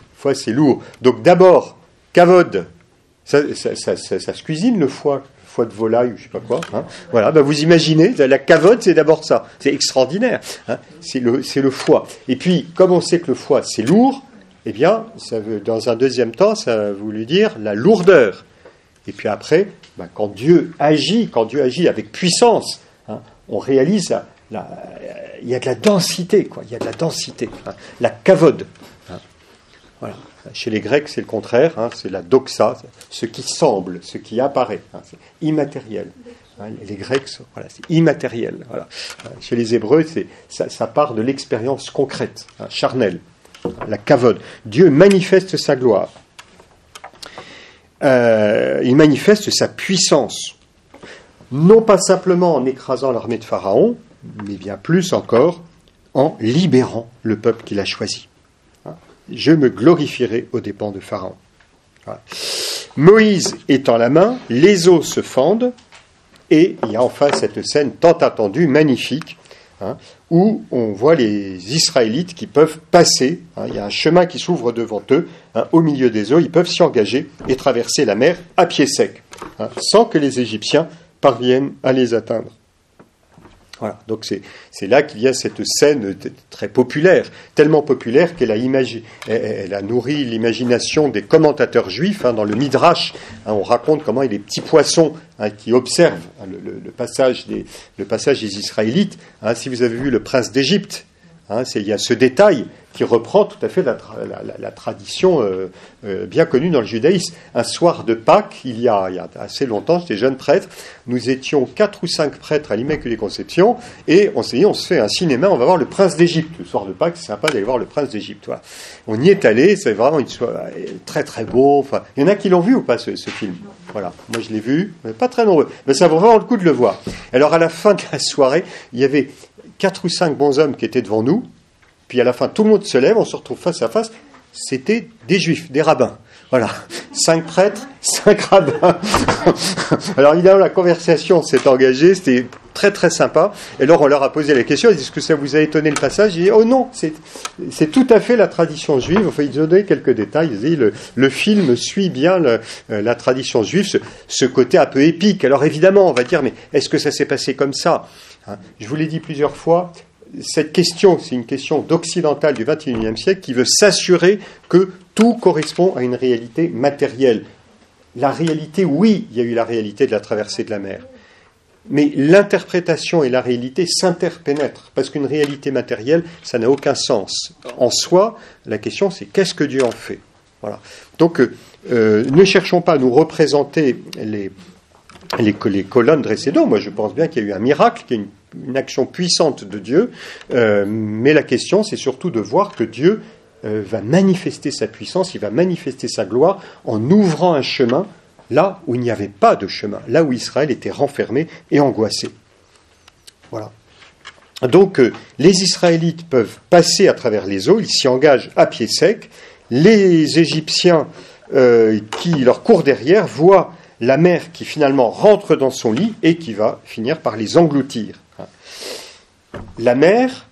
Donc d'abord, kavod, ça se cuisine le foie. De volaille ou je sais pas quoi. Voilà, vous imaginez, la kavod, c'est d'abord ça. C'est extraordinaire. C'est le foie. Et puis, comme on sait que le foie, c'est lourd, ça veut, dans un deuxième temps, ça veut dire la lourdeur. Et puis après, quand Dieu agit avec puissance, on réalise, il y a de la densité, quoi. Il y a de la densité. La kavod. Voilà. Chez les Grecs, c'est le contraire, c'est la doxa, ce qui semble, ce qui apparaît, c'est immatériel. Les Grecs, c'est immatériel. Voilà. Chez les Hébreux, ça part de l'expérience concrète, charnelle, la kavod. Dieu manifeste sa gloire. Il manifeste sa puissance, non pas simplement en écrasant l'armée de Pharaon, mais bien plus encore en libérant le peuple qu'il a choisi. Je me glorifierai aux dépens de Pharaon. Voilà. Moïse étend la main, les eaux se fendent, et il y a enfin cette scène tant attendue, magnifique, où on voit les Israélites qui peuvent passer. Il y a un chemin qui s'ouvre devant eux, au milieu des eaux, ils peuvent s'y engager et traverser la mer à pied sec, sans que les Égyptiens parviennent à les atteindre. Voilà, donc c'est là qu'il y a cette scène très populaire, tellement populaire qu'elle a nourri l'imagination des commentateurs juifs. Dans le Midrash, on raconte comment il y a des petits poissons qui observent le passage des Israélites. Si vous avez vu le prince d'Égypte, Il y a ce détail qui reprend tout à fait la tradition bien connue dans le judaïsme. Un soir de Pâques, il y a assez longtemps, j'étais jeune prêtre, nous étions 4 ou 5 prêtres à l'Immaculée Conception, et on s'est dit, on se fait un cinéma, on va voir le Prince d'Égypte. Le soir de Pâques, c'est sympa d'aller voir le Prince d'Égypte. Voilà. On y est allé, c'est vraiment une soirée très très beau. Enfin, il y en a qui l'ont vu ou pas ce film? Voilà, moi je l'ai vu, mais pas très nombreux. Mais ça vaut vraiment le coup de le voir. Alors à la fin de la soirée, il y avait 4 ou 5 bonshommes qui étaient devant nous, puis à la fin tout le monde se lève, on se retrouve face à face, c'était des juifs, des rabbins. Voilà, 5 prêtres, 5 rabbins. Alors évidemment la conversation s'est engagée, c'était très très sympa, et alors on leur a posé la question, est-ce que ça vous a étonné le passage? Ils disaient, oh non, c'est tout à fait la tradition juive. Enfin, ils donnaient quelques détails, ils disaient, le film suit bien la tradition juive, ce côté un peu épique. Alors évidemment on va dire, mais est-ce que ça s'est passé comme ça? Je vous l'ai dit plusieurs fois, cette question, c'est une question d'occidental du XXIe siècle qui veut s'assurer que tout correspond à une réalité matérielle. La réalité, oui, il y a eu la réalité de la traversée de la mer. Mais l'interprétation et la réalité s'interpénètrent, parce qu'une réalité matérielle, ça n'a aucun sens. En soi, la question, c'est qu'est-ce que Dieu en fait? Voilà. Donc, ne cherchons pas à nous représenter les colonnes dressées d'eau. Moi, je pense bien qu'il y a eu un miracle, qu'il y a une action puissante de Dieu, mais la question, c'est surtout de voir que Dieu va manifester sa puissance, il va manifester sa gloire en ouvrant un chemin là où il n'y avait pas de chemin, là où Israël était renfermé et angoissé. Voilà. Donc, les Israélites peuvent passer à travers les eaux, ils s'y engagent à pied sec. Les Égyptiens qui leur courent derrière voient la mer qui finalement rentre dans son lit et qui va finir par les engloutir. La mer,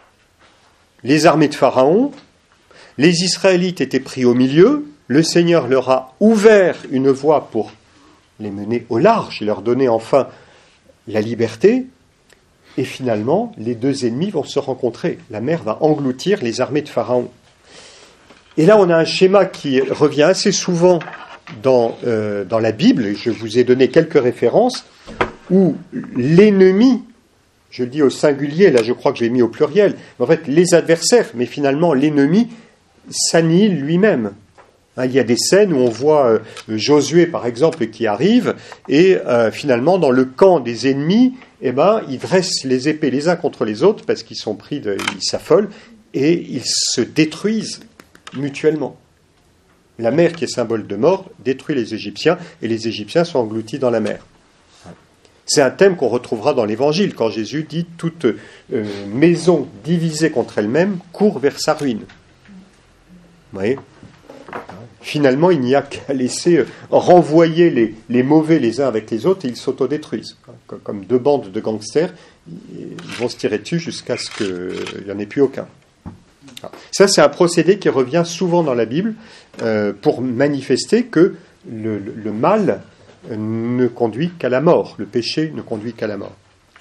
les armées de Pharaon, les Israélites étaient pris au milieu, le Seigneur leur a ouvert une voie pour les mener au large et leur donner enfin la liberté, et finalement les deux ennemis vont se rencontrer. La mer va engloutir les armées de Pharaon. Et là on a un schéma qui revient assez souvent dans la Bible, et je vous ai donné quelques références, où l'ennemi, je le dis au singulier, là je crois que je l'ai mis au pluriel, en fait les adversaires, mais finalement l'ennemi s'annihile lui-même. Il y a des scènes où on voit Josué par exemple qui arrive, et finalement dans le camp des ennemis, ils dressent les épées les uns contre les autres, parce qu'ils sont pris, ils s'affolent, et ils se détruisent mutuellement. La mer, qui est symbole de mort, détruit les Égyptiens, et les Égyptiens sont engloutis dans la mer. C'est un thème qu'on retrouvera dans l'Évangile, quand Jésus dit « Toute maison divisée contre elle-même court vers sa ruine ». Vous voyez ? Finalement, il n'y a qu'à laisser renvoyer les mauvais les uns avec les autres, et ils s'autodétruisent. Comme deux bandes de gangsters, ils vont se tirer dessus jusqu'à ce qu'il n'y en ait plus aucun. Ça, c'est un procédé qui revient souvent dans la Bible pour manifester que le mal ne conduit qu'à la mort. Le péché ne conduit qu'à la mort.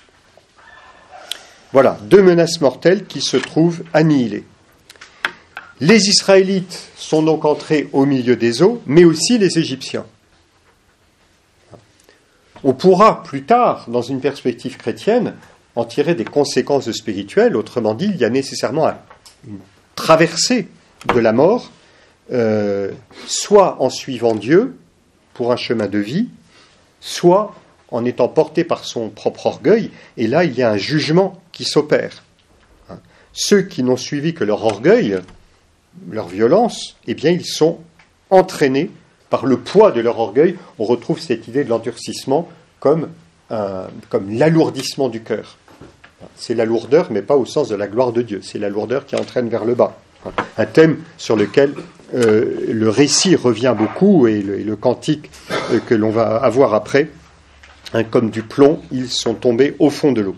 Voilà, deux menaces mortelles qui se trouvent annihilées. Les Israélites sont donc entrés au milieu des eaux, mais aussi les Égyptiens. On pourra plus tard, dans une perspective chrétienne, en tirer des conséquences spirituelles. Autrement dit, il y a nécessairement une traversée de la mort, soit en suivant Dieu pour un chemin de vie, soit en étant porté par son propre orgueil, et là il y a un jugement qui s'opère. Ceux qui n'ont suivi que leur orgueil, leur violence, eh bien ils sont entraînés par le poids de leur orgueil. On retrouve cette idée de l'endurcissement comme l'alourdissement du cœur. C'est la lourdeur, mais pas au sens de la gloire de Dieu. C'est la lourdeur qui entraîne vers le bas. Un thème sur lequel le récit revient beaucoup, et le cantique que l'on va avoir après, comme du plomb, ils sont tombés au fond de l'eau.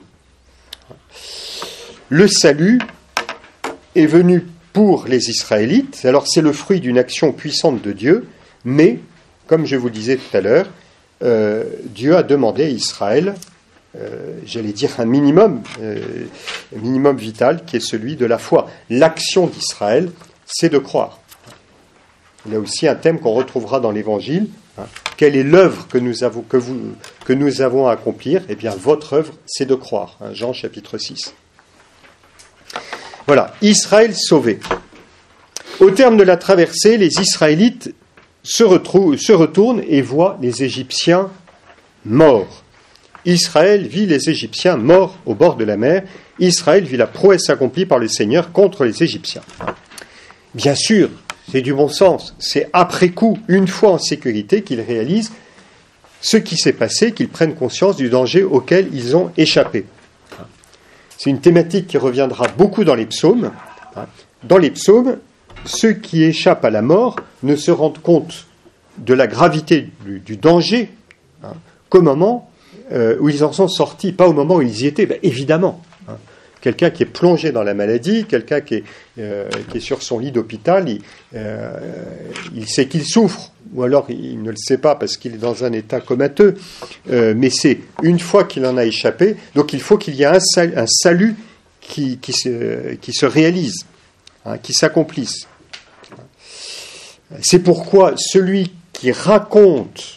Le salut est venu pour les Israélites. Alors c'est le fruit d'une action puissante de Dieu, mais, comme je vous le disais tout à l'heure, Dieu a demandé à Israël, j'allais dire un minimum vital, qui est celui de la foi. L'action d'Israël, c'est de croire. Il y a aussi un thème qu'on retrouvera dans l'Évangile. Quelle est l'œuvre que nous avons à accomplir? Eh bien, votre œuvre, c'est de croire. Jean chapitre 6. Voilà, Israël sauvé. Au terme de la traversée, les Israélites se retournent et voient les Égyptiens morts. Israël vit les Égyptiens morts au bord de la mer. Israël vit la prouesse accomplie par le Seigneur contre les Égyptiens. Bien sûr, c'est du bon sens. C'est après coup, une fois en sécurité, qu'ils réalisent ce qui s'est passé, qu'ils prennent conscience du danger auquel ils ont échappé. C'est une thématique qui reviendra beaucoup dans les psaumes. Dans les psaumes, ceux qui échappent à la mort ne se rendent compte de la gravité du danger qu'au moment où ils en sont sortis, pas au moment où ils y étaient, évidemment. Quelqu'un qui est plongé dans la maladie, quelqu'un qui est sur son lit d'hôpital, il sait qu'il souffre, ou alors il ne le sait pas parce qu'il est dans un état comateux, mais c'est une fois qu'il en a échappé, donc il faut qu'il y ait un salut qui se réalise, qui s'accomplisse. C'est pourquoi celui qui raconte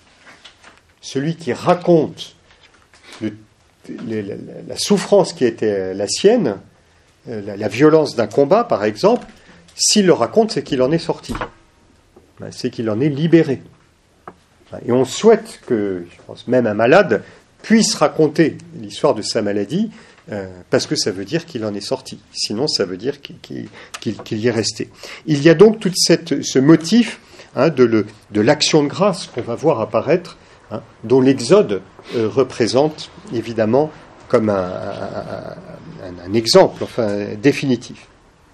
la souffrance qui était la sienne, la violence d'un combat par exemple, s'il le raconte, c'est qu'il en est sorti, c'est qu'il en est libéré. Et on souhaite que, je pense, même un malade puisse raconter l'histoire de sa maladie, parce que ça veut dire qu'il en est sorti. Sinon, ça veut dire qu'il y est resté. Il y a donc tout ce motif de l'action de grâce qu'on va voir apparaître, dont l'Exode représente évidemment comme un exemple, définitif.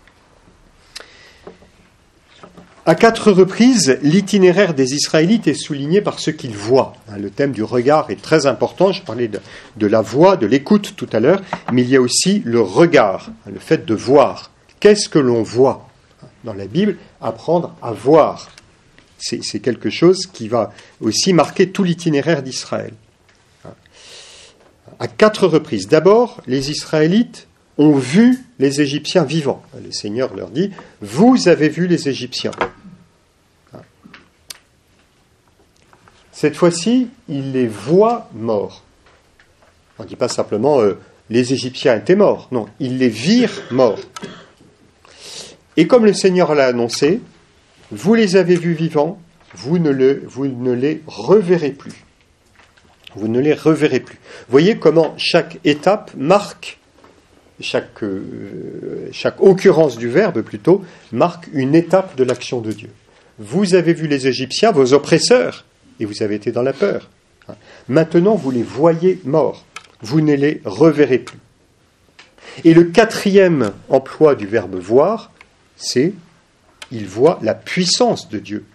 À 4 reprises, l'itinéraire des Israélites est souligné par ce qu'ils voient. Le thème du regard est très important. Je parlais de la voix, de l'écoute tout à l'heure, mais il y a aussi le regard, le fait de voir. Qu'est-ce que l'on voit ? Dans la Bible, apprendre à voir. C'est quelque chose qui va aussi marquer tout l'itinéraire d'Israël. À 4 reprises. D'abord, les Israélites ont vu les Égyptiens vivants. Le Seigneur leur dit, « Vous avez vu les Égyptiens. » Cette fois-ci, ils les voient morts. On ne dit pas simplement les Égyptiens étaient morts. Non, ils les virent morts. Et comme le Seigneur l'a annoncé, vous les avez vus vivants, vous ne les reverrez plus. Vous ne les reverrez plus. Voyez comment chaque étape marque, chaque occurrence du verbe plutôt, marque une étape de l'action de Dieu. Vous avez vu les Égyptiens, vos oppresseurs, et vous avez été dans la peur. Maintenant, vous les voyez morts. Vous ne les reverrez plus. Et le 4e emploi du verbe voir, c'est il voit la puissance de Dieu.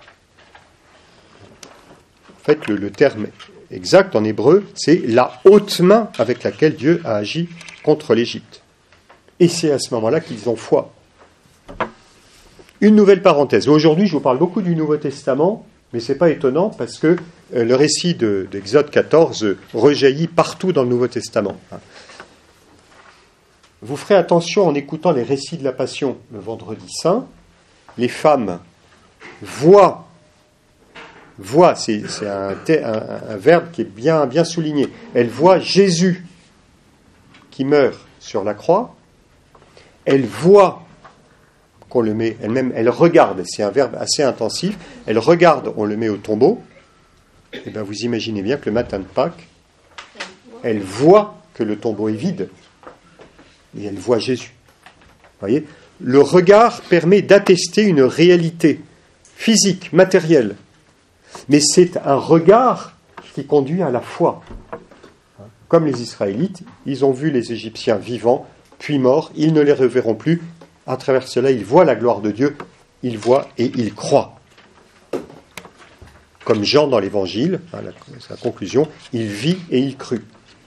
En fait, le terme exact en hébreu, c'est la haute main avec laquelle Dieu a agi contre l'Égypte. Et c'est à ce moment-là qu'ils ont foi. Une nouvelle parenthèse. Aujourd'hui, je vous parle beaucoup du Nouveau Testament, mais ce n'est pas étonnant parce que le récit d'Exode 14 rejaillit partout dans le Nouveau Testament. Vous ferez attention en écoutant les récits de la Passion le vendredi saint. Les femmes voient, c'est un verbe qui est bien souligné. Elles voient Jésus qui meurt sur la croix. Elles voient qu'on le met, elles regardent, c'est un verbe assez intensif. Elles regardent, on le met au tombeau. Et bien vous imaginez bien que le matin de Pâques, elles voient que le tombeau est vide. Et elles voient Jésus. Vous voyez ? Le regard permet d'attester une réalité physique, matérielle. Mais c'est un regard qui conduit à la foi. Comme les Israélites, ils ont vu les Égyptiens vivants, puis morts, ils ne les reverront plus. À travers cela, ils voient la gloire de Dieu, ils voient et ils croient. Comme Jean dans l'Évangile, sa conclusion, il vit et il crut.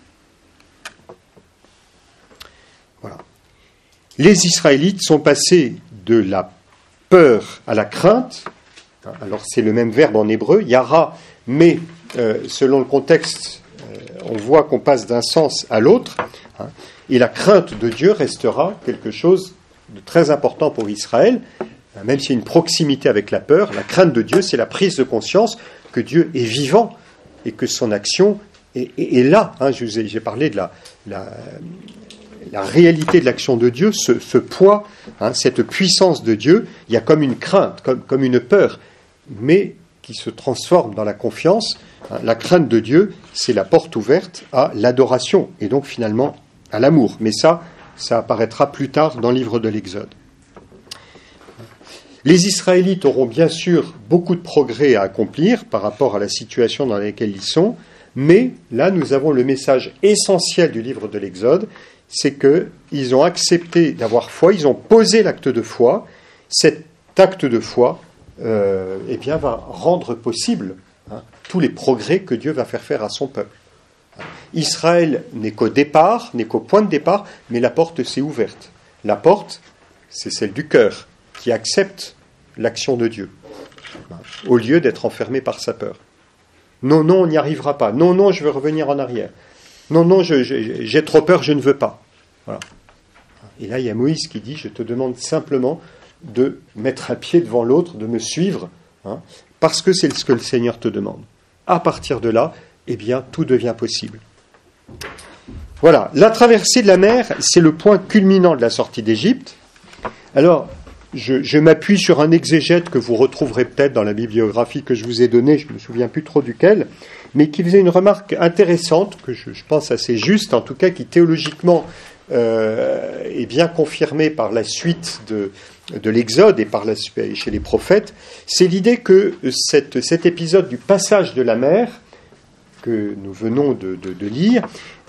Voilà. Les Israélites sont passés de la peur à la crainte. Alors c'est le même verbe en hébreu, yara, mais selon le contexte, on voit qu'on passe d'un sens à l'autre. Et la crainte de Dieu restera quelque chose de très important pour Israël, même s'il y a une proximité avec la peur. La crainte de Dieu, c'est la prise de conscience que Dieu est vivant et que son action est là. J'ai parlé de la réalité de l'action de Dieu, ce poids, cette puissance de Dieu, il y a comme une crainte, comme une peur, mais qui se transforme dans la confiance. La crainte de Dieu, c'est la porte ouverte à l'adoration, et donc finalement à l'amour. Mais ça apparaîtra plus tard dans le livre de l'Exode. Les Israélites auront bien sûr beaucoup de progrès à accomplir par rapport à la situation dans laquelle ils sont, mais là nous avons le message essentiel du livre de l'Exode, c'est qu'ils ont accepté d'avoir foi, ils ont posé l'acte de foi. Cet acte de foi va rendre possible tous les progrès que Dieu va faire à son peuple. Israël n'est qu'au départ, n'est qu'au point de départ, mais la porte s'est ouverte. La porte, c'est celle du cœur, qui accepte l'action de Dieu, au lieu d'être enfermé par sa peur. Non, on n'y arrivera pas. Non, je veux revenir en arrière. Non, j'ai trop peur, je ne veux pas. Voilà. Et là, il y a Moïse qui dit, je te demande simplement de mettre un pied devant l'autre, de me suivre, parce que c'est ce que le Seigneur te demande. À partir de là, tout devient possible. Voilà, la traversée de la mer, c'est le point culminant de la sortie d'Égypte. Alors, je m'appuie sur un exégète que vous retrouverez peut-être dans la bibliographie que je vous ai donnée, je ne me souviens plus trop duquel, mais qui faisait une remarque intéressante, que je pense assez juste, en tout cas qui théologiquement est bien confirmée par la suite de l'Exode et chez les prophètes. C'est l'idée que cet épisode du passage de la mer, que nous venons de lire,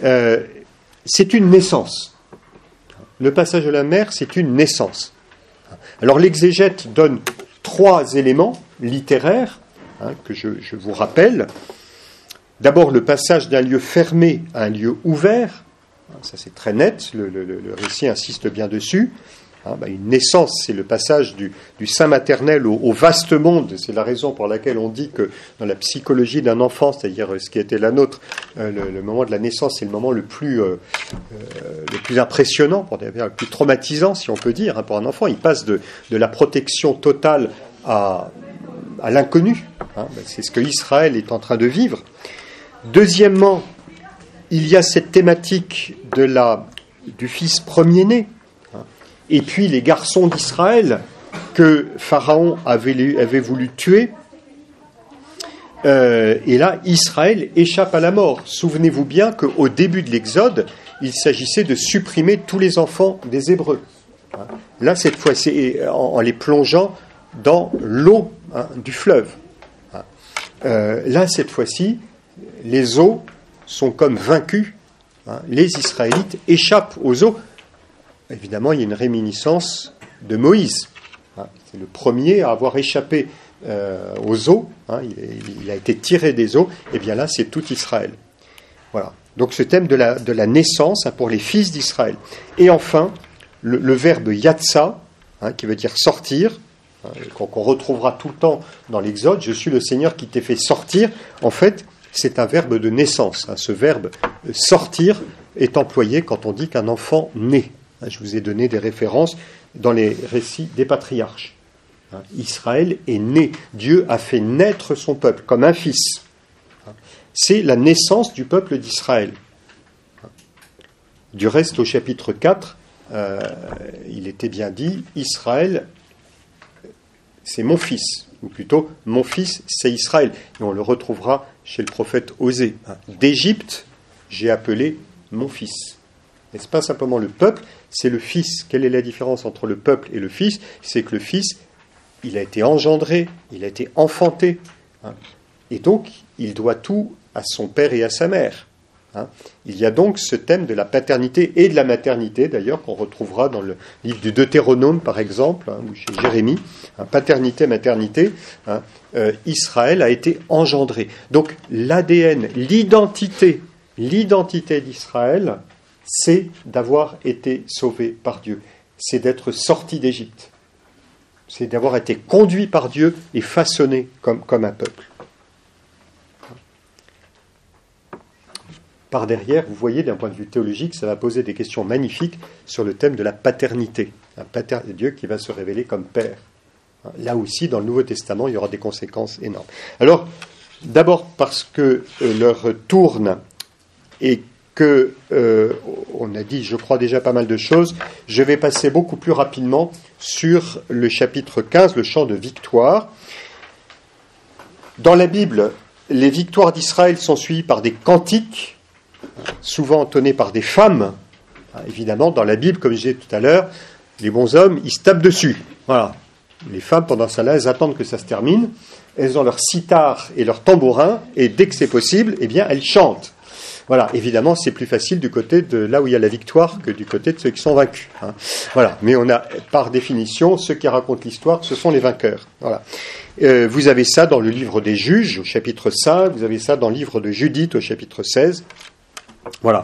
c'est une naissance. Le passage de la mer, c'est une naissance. Alors l'exégète donne 3 éléments littéraires que je vous rappelle. D'abord, le passage d'un lieu fermé à un lieu ouvert. Ça, c'est très net, le récit insiste bien dessus. Une naissance, c'est le passage du sein maternel au vaste monde. C'est la raison pour laquelle on dit que dans la psychologie d'un enfant, c'est-à-dire ce qui était la nôtre, le moment de la naissance, c'est le moment le plus impressionnant, le plus traumatisant, si on peut dire, pour un enfant. Il passe de la protection totale à l'inconnu. C'est ce que Israël est en train de vivre. Deuxièmement, il y a cette thématique du fils premier-né. Et puis les garçons d'Israël que Pharaon avait voulu tuer. Et là, Israël échappe à la mort. Souvenez-vous bien qu'au début de l'Exode, il s'agissait de supprimer tous les enfants des Hébreux. Là, cette fois, c'est en les plongeant dans l'eau du fleuve. Là, cette fois-ci, les eaux sont comme vaincus. Les Israélites échappent aux eaux. Évidemment, il y a une réminiscence de Moïse. C'est le premier à avoir échappé aux eaux. Il a été tiré des eaux. Et bien là, c'est tout Israël. Voilà. Donc ce thème de la naissance pour les fils d'Israël. Et enfin, le verbe yatsa, qui veut dire sortir, qu'on retrouvera tout le temps dans l'Exode. Je suis le Seigneur qui t'ai fait sortir. En fait, c'est un verbe de naissance. Ce verbe sortir est employé quand on dit qu'un enfant naît. Je vous ai donné des références dans les récits des patriarches. Israël est né. Dieu a fait naître son peuple comme un fils. C'est la naissance du peuple d'Israël. Du reste, au chapitre 4, il était bien dit, Israël, c'est mon fils. Ou plutôt, mon fils, c'est Israël. Et on le retrouvera chez le prophète Osée. D'Égypte, j'ai appelé mon fils. Et ce n'est pas simplement le peuple, c'est le fils. Quelle est la différence entre le peuple et le fils ? C'est que le fils, il a été engendré, il a été enfanté. Et donc, il doit tout à son père et à sa mère. Il y a donc ce thème de la paternité et de la maternité, d'ailleurs, qu'on retrouvera dans le livre du Deutéronome, par exemple, ou chez Jérémie. Paternité, maternité. Israël a été engendré. Donc, l'ADN, l'identité d'Israël, c'est d'avoir été sauvé par Dieu. C'est d'être sorti d'Égypte. C'est d'avoir été conduit par Dieu et façonné comme un peuple. Par derrière, vous voyez, d'un point de vue théologique, ça va poser des questions magnifiques sur le thème de la paternité. Dieu qui va se révéler comme Père. Là aussi, dans le Nouveau Testament, il y aura des conséquences énormes. Alors, d'abord parce que l'heure tourne et que on a dit, je crois, déjà pas mal de choses. Je vais passer beaucoup plus rapidement sur le chapitre 15, le chant de victoire. Dans la Bible, les victoires d'Israël sont suivies par des cantiques, souvent entonnés par des femmes. Évidemment, dans la Bible, comme je disais tout à l'heure, les bons hommes, ils se tapent dessus. Voilà. Les femmes, pendant ça là, elles attendent que ça se termine. Elles ont leur sitar et leur tambourin, et dès que c'est possible, eh bien, elles chantent. Voilà. Évidemment, c'est plus facile du côté de là où il y a la victoire que du côté de ceux qui sont vaincus. Voilà. Mais on a, par définition, ceux qui racontent l'histoire, ce sont les vainqueurs. Voilà. Vous avez ça dans le livre des Juges, au chapitre 5. Vous avez ça dans le livre de Judith, au chapitre 16. Voilà.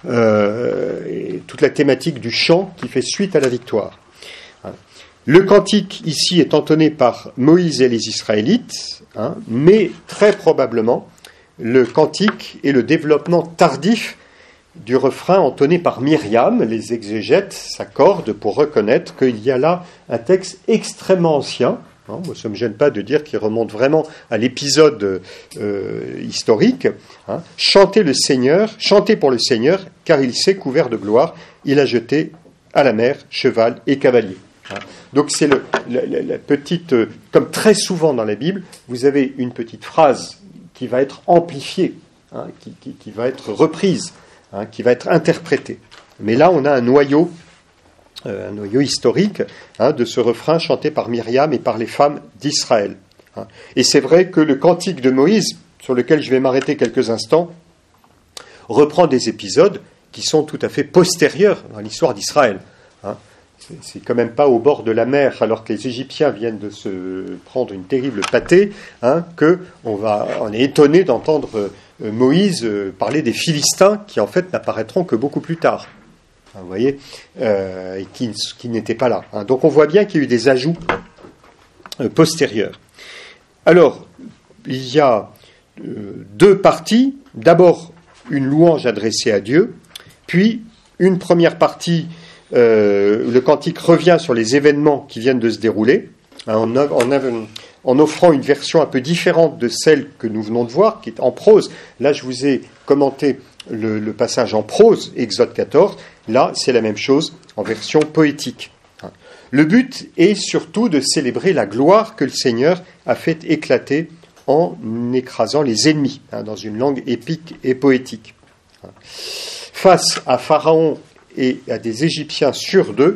Et toute la thématique du chant qui fait suite à la victoire. Le cantique ici est entonné par Moïse et les Israélites, mais très probablement le cantique est le développement tardif du refrain entonné par Myriam. Les exégètes s'accordent pour reconnaître qu'il y a là un texte extrêmement ancien. Moi, ça ne me gêne pas de dire qu'il remonte vraiment à l'épisode historique. Chantez pour le Seigneur, car il s'est couvert de gloire. Il a jeté à la mer cheval et cavalier. Donc c'est la petite, comme très souvent dans la Bible, vous avez une petite phrase qui va être amplifiée, qui va être reprise, qui va être interprétée. Mais là, on a un noyau historique de ce refrain chanté par Myriam et par les femmes d'Israël. Et c'est vrai que le cantique de Moïse, sur lequel je vais m'arrêter quelques instants, reprend des épisodes qui sont tout à fait postérieurs dans l'histoire d'Israël. C'est quand même pas au bord de la mer, alors que les Égyptiens viennent de se prendre une terrible pâtée, on est étonné d'entendre Moïse parler des Philistins qui en fait n'apparaîtront que beaucoup plus tard. Vous voyez, et qui n'étaient pas là. Donc on voit bien qu'il y a eu des ajouts postérieurs. Alors, il y a deux parties. D'abord, une louange adressée à Dieu, puis une première partie. Le cantique revient sur les événements qui viennent de se dérouler, en offrant une version un peu différente de celle que nous venons de voir, qui est en prose. Là, je vous ai commenté le passage en prose, Exode 14. Là, c'est la même chose en version poétique. Le but est surtout de célébrer la gloire que le Seigneur a fait éclater en écrasant les ennemis, dans une langue épique et poétique. Face à Pharaon et à des Égyptiens sur d'eux,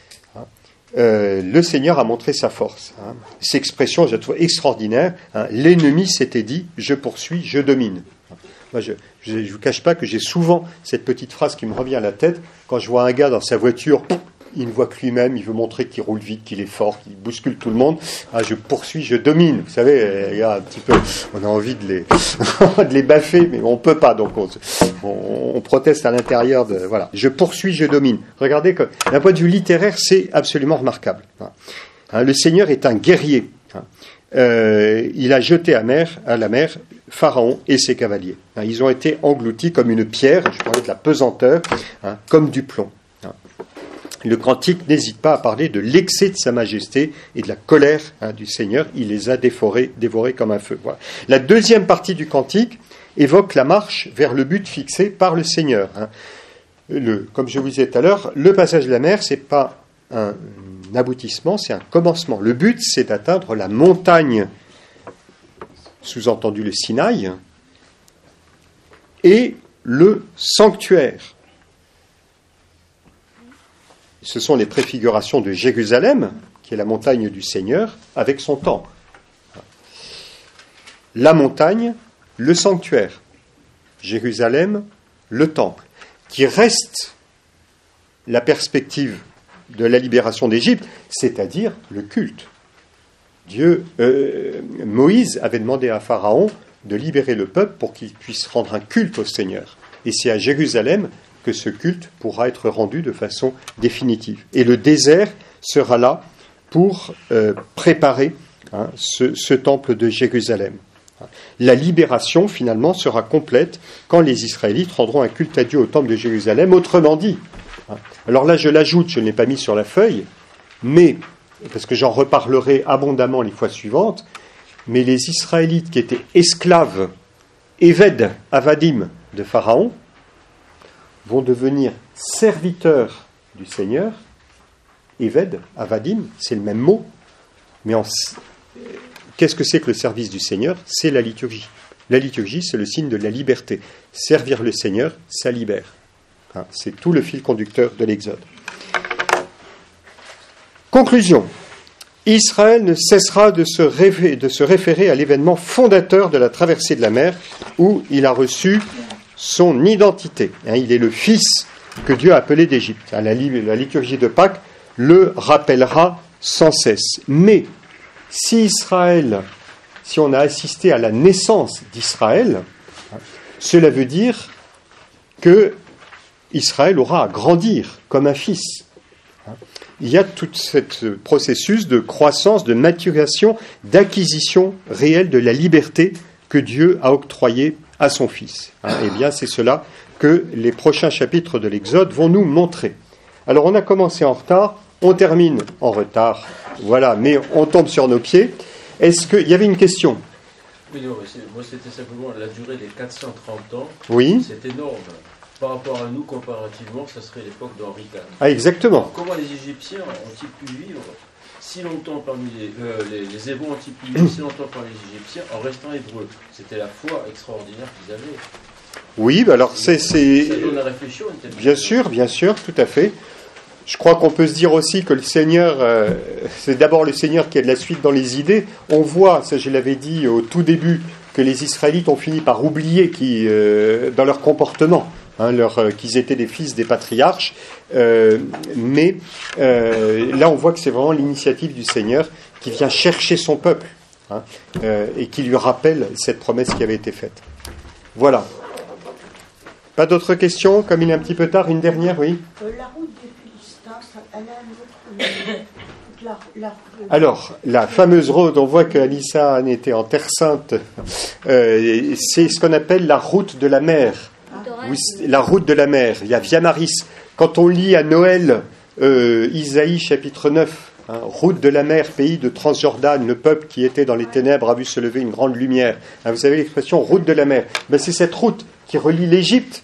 le Seigneur a montré sa force. Cette expression, je la trouve extraordinaire. L'ennemi s'était dit « je poursuis, je domine ». Moi, je ne vous cache pas que j'ai souvent cette petite phrase qui me revient à la tête quand je vois un gars dans sa voiture, il ne voit que lui-même, il veut montrer qu'il roule vite, qu'il est fort, qu'il bouscule tout le monde. Je poursuis, je domine. Vous savez, il y a un petit peu, on a envie de les baffer, mais on ne peut pas. Donc on proteste à l'intérieur de, voilà. Je poursuis, je domine. Regardez que, d'un point de vue littéraire, c'est absolument remarquable. Le Seigneur est un guerrier. Il a jeté à la mer Pharaon et ses cavaliers. Ils ont été engloutis comme une pierre, je parlais de la pesanteur, comme du plomb. Le cantique n'hésite pas à parler de l'excès de sa majesté et de la colère du Seigneur. Il les a dévorés comme un feu. Voilà. La deuxième partie du cantique évoque la marche vers le but fixé par le Seigneur. Comme je vous disais tout à l'heure, le passage de la mer, ce n'est pas un aboutissement, c'est un commencement. Le but, c'est d'atteindre la montagne, sous-entendu le Sinaï, et le sanctuaire. Ce sont les préfigurations de Jérusalem, qui est la montagne du Seigneur, avec son temple. La montagne, le sanctuaire. Jérusalem, le temple, qui reste la perspective de la libération d'Égypte, c'est-à-dire le culte. Moïse avait demandé à Pharaon de libérer le peuple pour qu'il puisse rendre un culte au Seigneur. Et c'est à Jérusalem que ce culte pourra être rendu de façon définitive. Et le désert sera là pour préparer ce temple de Jérusalem. La libération, finalement, sera complète quand les Israélites rendront un culte à Dieu au temple de Jérusalem. Autrement dit, alors là je l'ajoute, je ne l'ai pas mis sur la feuille, mais, parce que j'en reparlerai abondamment les fois suivantes, mais les Israélites qui étaient esclaves, évèdes, avadim de Pharaon, vont devenir serviteurs du Seigneur. Eved, avadim, c'est le même mot, mais qu'est-ce que c'est que le service du Seigneur? C'est la liturgie. La liturgie, c'est le signe de la liberté. Servir le Seigneur, ça libère. C'est tout le fil conducteur de l'Exode. Conclusion. Israël ne cessera de se référer à l'événement fondateur de la traversée de la mer, où il a reçu son identité. Il est le fils que Dieu a appelé d'Égypte. La liturgie de Pâques le rappellera sans cesse. Mais si on a assisté à la naissance d'Israël, cela veut dire que Israël aura à grandir comme un fils. Il y a tout ce processus de croissance, de maturation, d'acquisition réelle de la liberté que Dieu a octroyée à son fils. Eh bien, c'est cela que les prochains chapitres de l'Exode vont nous montrer. Alors, on a commencé en retard, on termine en retard, voilà, mais on tombe sur nos pieds. Est-ce qu'il y avait une question? Oui, non, moi c'était simplement la durée des 430 ans. Oui. C'est énorme. Par rapport à nous, comparativement, ça serait l'époque d'Henri IV. Ah, exactement. Alors, comment les Égyptiens ont-ils pu vivre si longtemps parmi les Hébreux ont-ils pu vivre si longtemps parmi les Égyptiens en restant hébreux? C'était la foi extraordinaire qu'ils avaient. Oui, bah alors c'est... Ça donne à réfléchir. Bien sûr, tout à fait. Je crois qu'on peut se dire aussi que le Seigneur, c'est d'abord le Seigneur qui a de la suite dans les idées. On voit, ça je l'avais dit au tout début, que les Israélites ont fini par oublier dans leur comportement, qu'ils étaient des fils des patriarches. Mais là, on voit que c'est vraiment l'initiative du Seigneur qui vient chercher son peuple et qui lui rappelle cette promesse qui avait été faite. Voilà. Pas d'autres questions? Comme il est un petit peu tard, une dernière, oui. La route des Philistins, elle a un autre... Alors, la fameuse route, on voit qu'Alissa en était en Terre Sainte, c'est ce qu'on appelle la route de la mer. Oui, la route de la mer. Il y a Via Maris. Quand on lit à Noël Isaïe chapitre 9, route de la mer, pays de Transjordan, le peuple qui était dans les ténèbres a vu se lever une grande lumière. Vous savez l'expression route de la mer. C'est cette route qui relie l'Égypte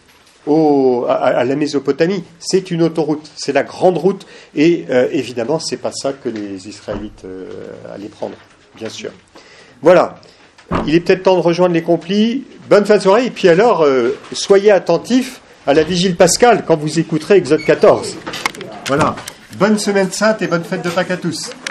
à la Mésopotamie. C'est une autoroute, c'est la grande route, et évidemment c'est pas ça que les Israélites allaient prendre, bien sûr. Voilà, il est peut-être temps de rejoindre les complis. Bonne fin de soirée, et puis alors soyez attentifs à la vigile pascale quand vous écouterez Exode 14. Voilà, bonne semaine sainte et bonne fête de Pâques à tous.